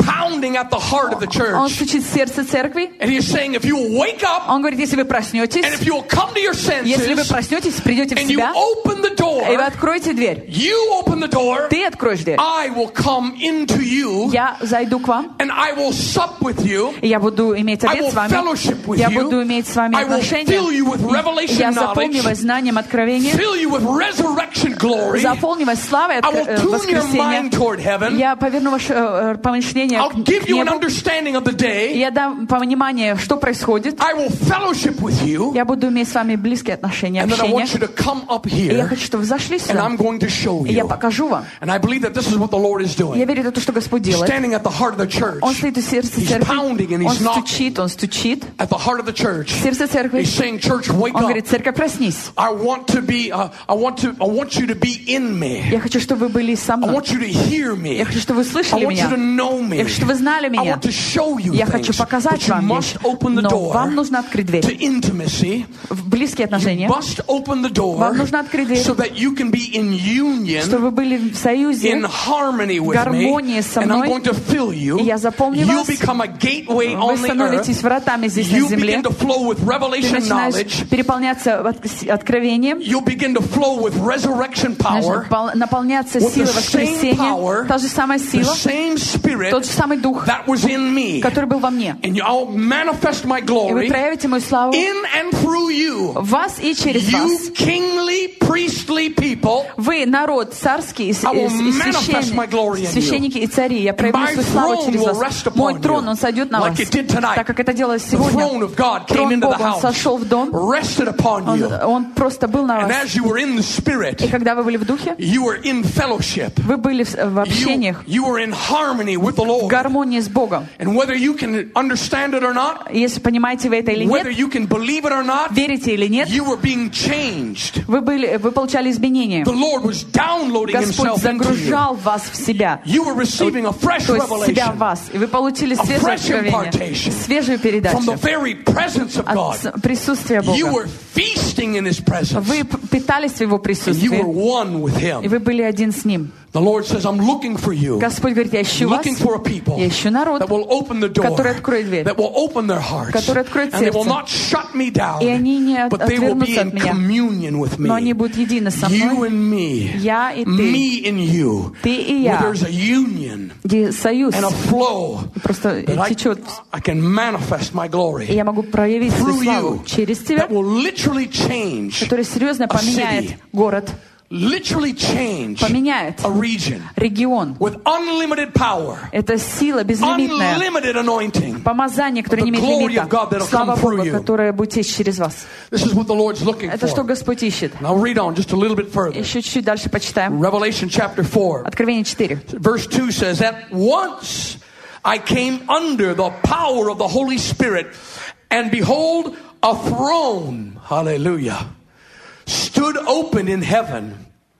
pounding at the heart of the church. Он стучит в сердце церкви. And he is saying, if you will wake up, Он говорит, если вы проснетесь, and if you will come to your если вы senses, проснетесь, придете в and you себя, open the door, и вы откроете дверь, you open the door, ты откроешь дверь, I will come into you, я зайду к вам, and I will sup with you, и я буду иметь I обед will с вами, fellowship with я you, буду иметь с вами I will fill you with отношения, revelation я заполню knowledge, вас знанием откровения, fill you with resurrection glory, заполню вас славой I will tune your воскресения, mind toward heaven, я поверну ваше э, помышление I'll к give you an небу, understanding of the day, я дам понимание, что происходит, I will fellowship with you, я буду иметь с вами близкие отношения, and then I want общение, you to come up и я here, хочу, чтобы вы зашли and сюда, I'm going to show и я you. покажу вам. And I believe that this is what the Lord is Я doing. верю в то, что Господь делает. Standing at the heart of the church, Он стоит у сердца He's церкви, pounding and он he's knocking. стучит, он стучит. At the heart of the church, В сердце церкви, He's saying, "Church, wake он up! говорит, церковь, проснись. I want to be. Uh, I want to. I want you to be in me. Я хочу, чтобы вы были со I мной. want you to hear me. Я хочу, чтобы вы I слышали want you to меня. know me. Я хочу, чтобы вы знали I меня. want to show you Я хочу things. показать But you вам must вещи. open the Но door вам нужно открыть to дверь. intimacy. В близкие You отношения. must open the door Вам нужно открыть дверь, so that you can be in union, чтобы вы были в союзе, in harmony with me, гармонии со and I'm мной. going to fill you. И я заполню You'll вас. become a gateway Вы on the становитесь earth. вратами здесь на You земле. begin to flow with Ты revelation начинаешь knowledge. переполняться от- откровением. You'll begin to flow with resurrection power, Начнет пол- наполняться with the силой same power, воскресения. Та же самая the сила, same spirit тот же самый дух, that was in me. который был во мне. And I'll manifest my И вы glory проявите мою славу in and through you. в вас и через You вас. kingly, priestly people. Вы народ царский и, с- I will и manifest my glory in you. священники и цари. Я проявлю My свою славу throne через will вас. rest upon Мой трон, you, он сойдет на like вас. it did tonight. Так как это делалось The throne сегодня. of God came Трон into the Бога, он house, сошел в дом. rested upon Он, you. он просто был на And вас. as you were in the spirit, И когда вы были в духе, you were in fellowship. вы были в, в You, общениях, you were in harmony with the в Lord. гармонии с Богом. And whether you can understand it or not, Если понимаете вы это или whether нет, you can believe it or not, верите или нет, you were being changed. вы, были, вы получали изменения. The Lord was downloading Господь Himself into you. загружал вас в себя. You were receiving a fresh То есть себя в revelation вас. И вы получили A свежее fresh откровение, impartation свежую from the передачу very presence of от God. присутствия You Бога. were feasting in His presence. Вы п- питались в Его And you were присутствии, one with и Him. вы были один с Ним. The Lord says, I'm looking for you. Господь говорит, я ищу вас, Looking for a people я ищу народ, that will open the door, который откроет дверь, that will open their hearts, который откроет and they will сердце. not shut me down, И они не от- but they will be отвернутся in от меня, communion with но они me. будут едины со You мной. and me, Я и ты, me and you, ты и where я, there's a union где союз and a flow просто that I, течет. I can manifest my И glory я могу проявить свою through славу you через тебя, that will literally change, который серьезно a поменяет city. город, literally change поменяет a region регион. with unlimited power, Это сила безлимитная, unlimited anointing. помазание, которое не The имеет glory лимита. of God that'll Слава come through Бога, you. которая будет течь через вас. This is what the Lord's looking Это что for. Господь ищет. And I'll read on just a little bit further. Еще чуть-чуть дальше почитаем. Revelation chapter four, Откровение четыре. verse two says, At once I came under the power of the Holy Spirit, and behold, a throne, hallelujah, stood open in heaven,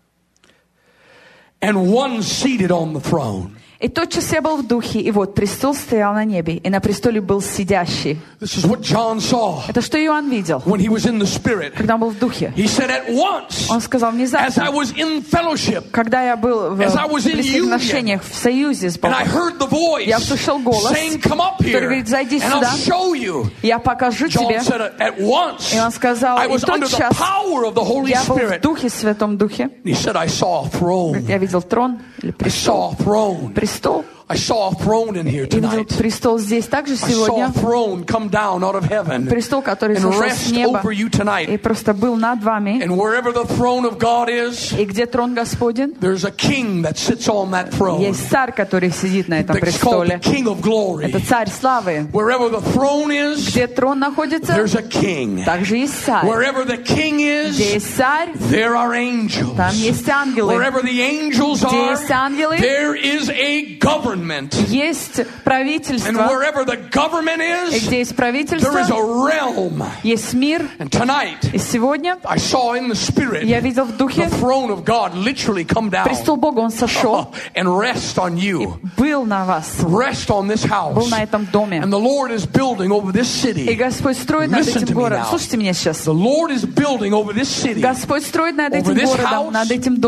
and one seated on the throne. И тотчас я был в духе, и вот престол стоял на небе, и на престоле был сидящий. This is what John saw Это что Иоанн видел, when he was in the Spirit. когда он был в духе. He said, At once, Он сказал as I внезапно, was in fellowship, когда я был в As I was in близких union, отношениях, в союзе с and I Богом, heard the voice я услышал голос, saying, Come up который here, говорит, «Зайди and сюда». I'll show you. я покажу John тебе. said, At once, И он сказал, I и was under the тотчас power of the Holy я был в Spirit. духе, Святом Духе. He said, I saw a throne. Я видел трон или I престол. saw a throne. Престол. I saw a throne in here И видел tonight. престол здесь также I saw сегодня. a throne come down out of heaven Престол, который and сошел с rest неба over you и tonight. просто был над вами. And wherever the throne of God is, И где трон Господень? there's a king that sits on that throne. Есть царь, который сидит на этом It's called the престоле. King of Glory. Это царь славы. Wherever the throne is, Где трон находится, there's a king. также есть царь. Wherever the king Где is, есть царь, there are angels. там есть ангелы. Wherever the angels Где are, есть ангелы, there is a government. есть And правительство. wherever the government И is, где есть there is правительство, a realm. есть мир. And tonight, И сегодня I saw in the spirit я видел в the духе throne of God literally come down престол Бога, он сошел and rest on и you, был на вас, rest on this был house. на этом доме. And the Lord is building over this И city. Господь строит над Listen to этим me городом. now. Слушайте меня сейчас. The Lord is building over this city Господь строит над Over этим this городом, house, над этим домом,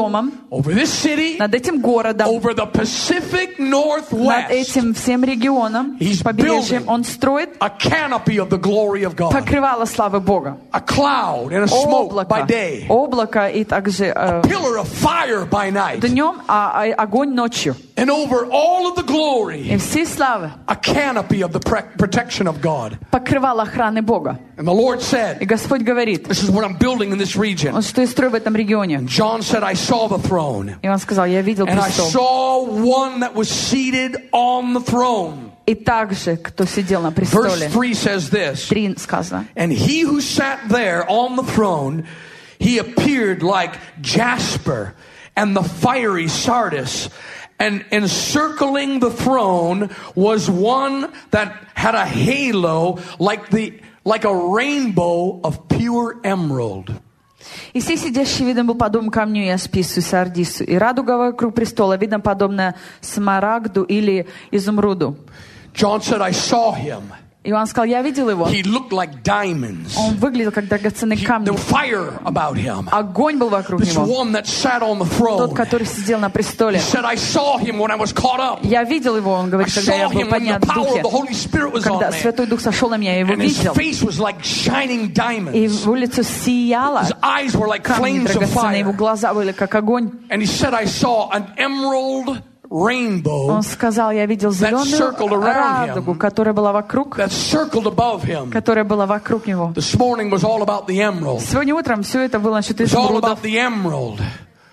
over this city, над этим городом, over the Pacific над Northwest. этим всем регионом, He's побережьем, building Он строит a canopy of the glory of God. покрывало славы Бога. A cloud and a smoke by Облако, day. облако и также э, Pillar of fire by night. днем, а, а огонь ночью. And over all of the И glory, все славы a canopy of the pre- protection of God. покрывало охраны Бога. And the Lord И said, Господь говорит, this is what I'm building in this region. Он что я строю в этом регионе. John said, I saw the throne. И Он сказал, я видел And I престол. saw one that was seated on the throne. И также, кто сидел на Verse престоле. three says this. Три сказано. And he who sat there on the throne, he appeared like jasper and the fiery sardis. And encircling the throne was one that had a halo like the like a rainbow of pure emerald. И все сидящие видом был подобен камню и аспису, и сардису. И радуга вокруг престола видом подобная смарагду или изумруду. John said, I saw him. Иоанн сказал, я видел его. He looked like diamonds. Он выглядел как драгоценный He, камень. there was fire about him. Огонь был вокруг This него. one that sat on the throne. Тот, который сидел на престоле. He said, I saw him when I was caught up. Я видел его, он I говорит, когда я saw был him when поднят the в power духе. of the Holy Spirit was on Когда me. Святой Дух сошел на меня, я его And his видел. face was like shining И diamonds. его лицо сияло. His eyes were like Камни flames of драгоценные, его fire. глаза были как огонь. And he said, I saw an emerald rainbow Он сказал, я видел зеленую радугу, которая была вокруг, that circled above him. которая была вокруг него. This morning was all about the emerald. Сегодня утром все это было насчет It's all изумрудов. about the emerald.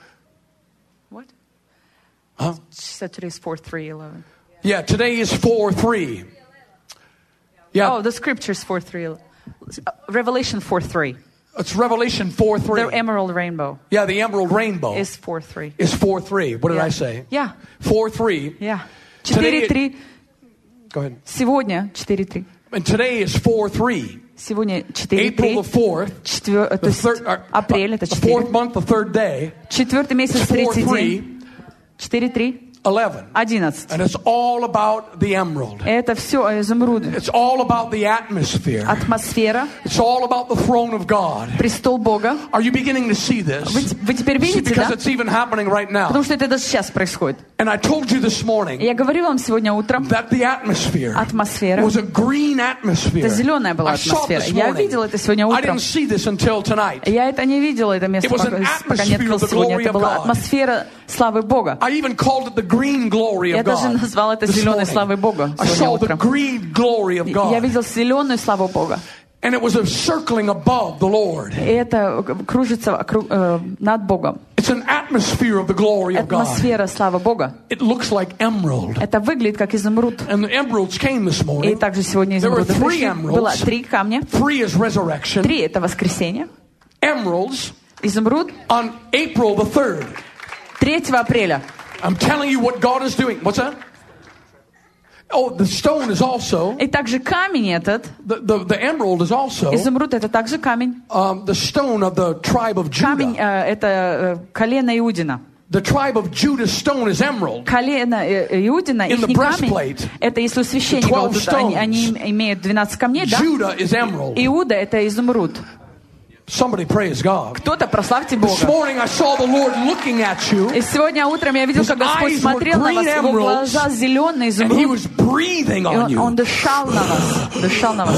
What? Huh? She said today is four three eleven. Yeah, today is four three. Yeah, Oh, the scripture is four three. Revelation four three. it's Revelation four three. The emerald rainbow Yeah, the emerald rainbow is four three. is four three. What did Yeah. I say? Yeah. four three. Yeah. Today четыре три. Go ahead. Сегодня четыре три. And today is four three. Сегодня четыре April три. the fourth. Четвер... То The есть third, uh, апрель это the fourth четыре. month, the third day. Четвертый месяц, It's four третий three. день. четыре три. eleven. одиннадцать. And it's all about the emerald. Это все изумруды. It's all about the atmosphere. Атмосфера, It's all about the throne of God. престол Бога. Are you beginning to see this? Вы, вы теперь See, видите, because да? it's even happening right now. Потому что это даже сейчас происходит. And I told you this morning Я говорила вам сегодня утром, that the atmosphere атмосфера, was a green atmosphere. это зеленая была I saw it атмосфера. this Я morning. видела это сегодня I утром. didn't see this until tonight. Я это не видела, это место, It was пока, an пока не открыл atmosphere of the сегодня. glory Это of была God. атмосфера славы Бога. I even called it the green glory Я of даже God. назвала это this зеленой morning. славой Бога I сегодня saw the утром. green glory of Я God. видел зеленую славу Бога. And it was a circling above the Lord. И это кружится вокруг, э, над Богом. It's an atmosphere of the glory of God. Атмосфера славы Бога. It looks like emerald. Это выглядит как изумруд. And the emeralds came this И morning. также сегодня There were изумруды three пришли. Было emeralds. три камня. Three is resurrection. Три — это воскресенье. Emeralds Изумруд on April the third. третьего апреля. I'm telling you what God is doing. What's that? Oh, the stone is also, И также камень этот, the, the, the emerald is also изумруд — это также камень. um, the stone of the tribe of Камень Judah. э, — это э, колено Иудина. The tribe of Judah's stone is emerald. Колено э, Иудина, In их the не камень. breastplate, Это если у священника, twelve вот тут они, stones. они имеют двенадцать камней, да? Judah is emerald. Иуда — это изумруд. Somebody praise God. Кто-то прославьте This Бога. morning I saw the Lord looking at you, И сегодня утром я видел, His как Господь eyes смотрел were на вас, green его emeralds, глаза зеленые, and He изумруд. was breathing И on он, он you. дышал на вас, дышал на вас.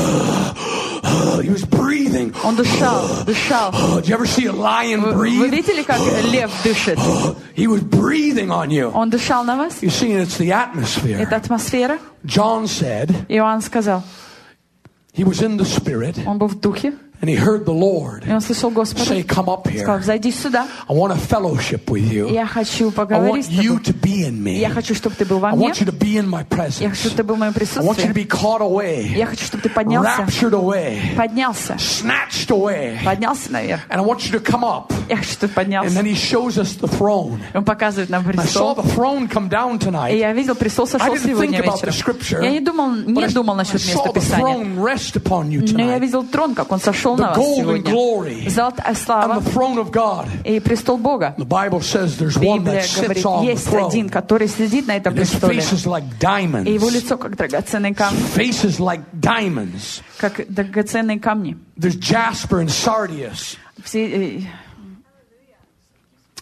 He was breathing. Он дышал, дышал. Did you ever see a lion Вы, вы breathe? видели, как лев дышит? He was breathing on you. Он дышал на вас. You see, it's the atmosphere. Это атмосфера. John said Иоанн сказал, he was in the Spirit, он был в духе, and he heard the Lord и он слышал say, Господа. come up Сказал, here. зайди сюда. I want a fellowship with you. Я хочу I поговорить want с you тобой. to be in me. Я хочу, чтобы ты был во I мне. want you to be in my Я presence. хочу, чтобы ты был в моем I want you to присутствии. be caught away, Я хочу, чтобы ты поднялся, raptured away, поднялся, snatched away. поднялся наверх. And I want you to come up. Я хочу, чтобы ты And поднялся. then he shows us the throne. Он показывает нам I saw престол. the throne come down И tonight. я видел, престол I сошел didn't сегодня think about the вечером. scripture, Я не думал, but не I, думал I насчет места saw the Писания. throne rest upon you Но я tonight. видел трон, как он сошел The на вас golden сегодня. glory Золотая and слава the throne of God. и престол Бога. The Bible says there's one Библия that sits говорит, on the есть один, throne. который сидит на этом And his престоле. face is like И его diamonds. лицо как драгоценные камни. Face is like diamonds. Как драгоценные камни. There's jasper and sardius. Все, э,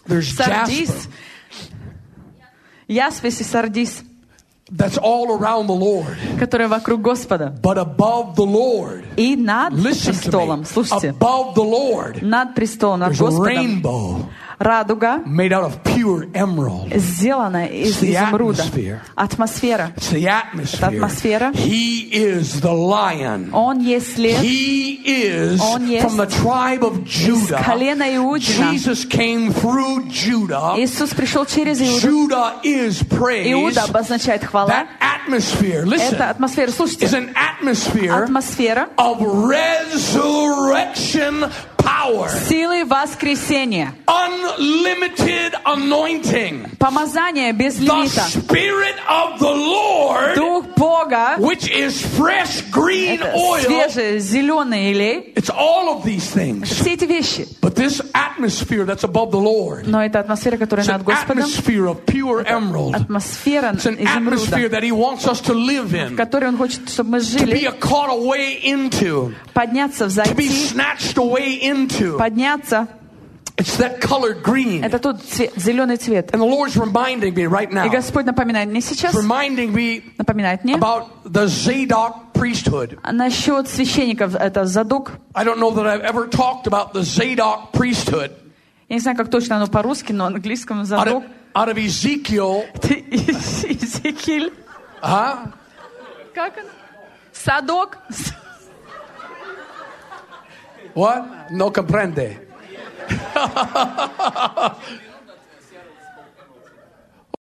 There's сардис, jasper. яспис и сардис, That's all around the Lord. которые вокруг Господа. But above the Lord, И над listen to престолом, me, слушайте, above the Lord, над престолом, над there's a Господом, rainbow радуга, made out of pure emerald. сделана из It's the изумруда. atmosphere. Атмосфера. It's the atmosphere. Это атмосфера. He is the lion. Он есть лев. He is Он есть from the tribe of из Judah. колена Иудина. Jesus came through Judah. Иисус пришел через Иуду. Judah is praise. Иуда обозначает хвала. That atmosphere, listen, Это атмосфера, is слушайте, an atmosphere атмосфера of resurrection power. силы воскресения. Unlimited anointing. Помазание без The лимита. Spirit of the Lord, Дух Бога, which is fresh green это oil. свежий зеленый елей. It's all of these things. Все эти вещи. But this atmosphere that's above the Lord, Но это атмосфера, которая it's над an Господом. atmosphere of pure emerald. Атмосфера It's an atmosphere изумруда, that He wants us to live в in, которой Он хочет, чтобы мы to be жили, caught away into, подняться, to be взойти, snatched away into. подняться. It's that color green. Это тот цвет, зеленый цвет. And the Lord's reminding me right И now, Господь напоминает мне сейчас, reminding me напоминает мне about the Zadok priesthood. насчет священников. Это Задок. I don't know that I've ever talked about the Zadok priesthood. Я не знаю, как точно оно по-русски, но на английском Out Задок. of, out of Ezekiel. Иезекииль. Huh? Как оно? Садок. What? No comprende.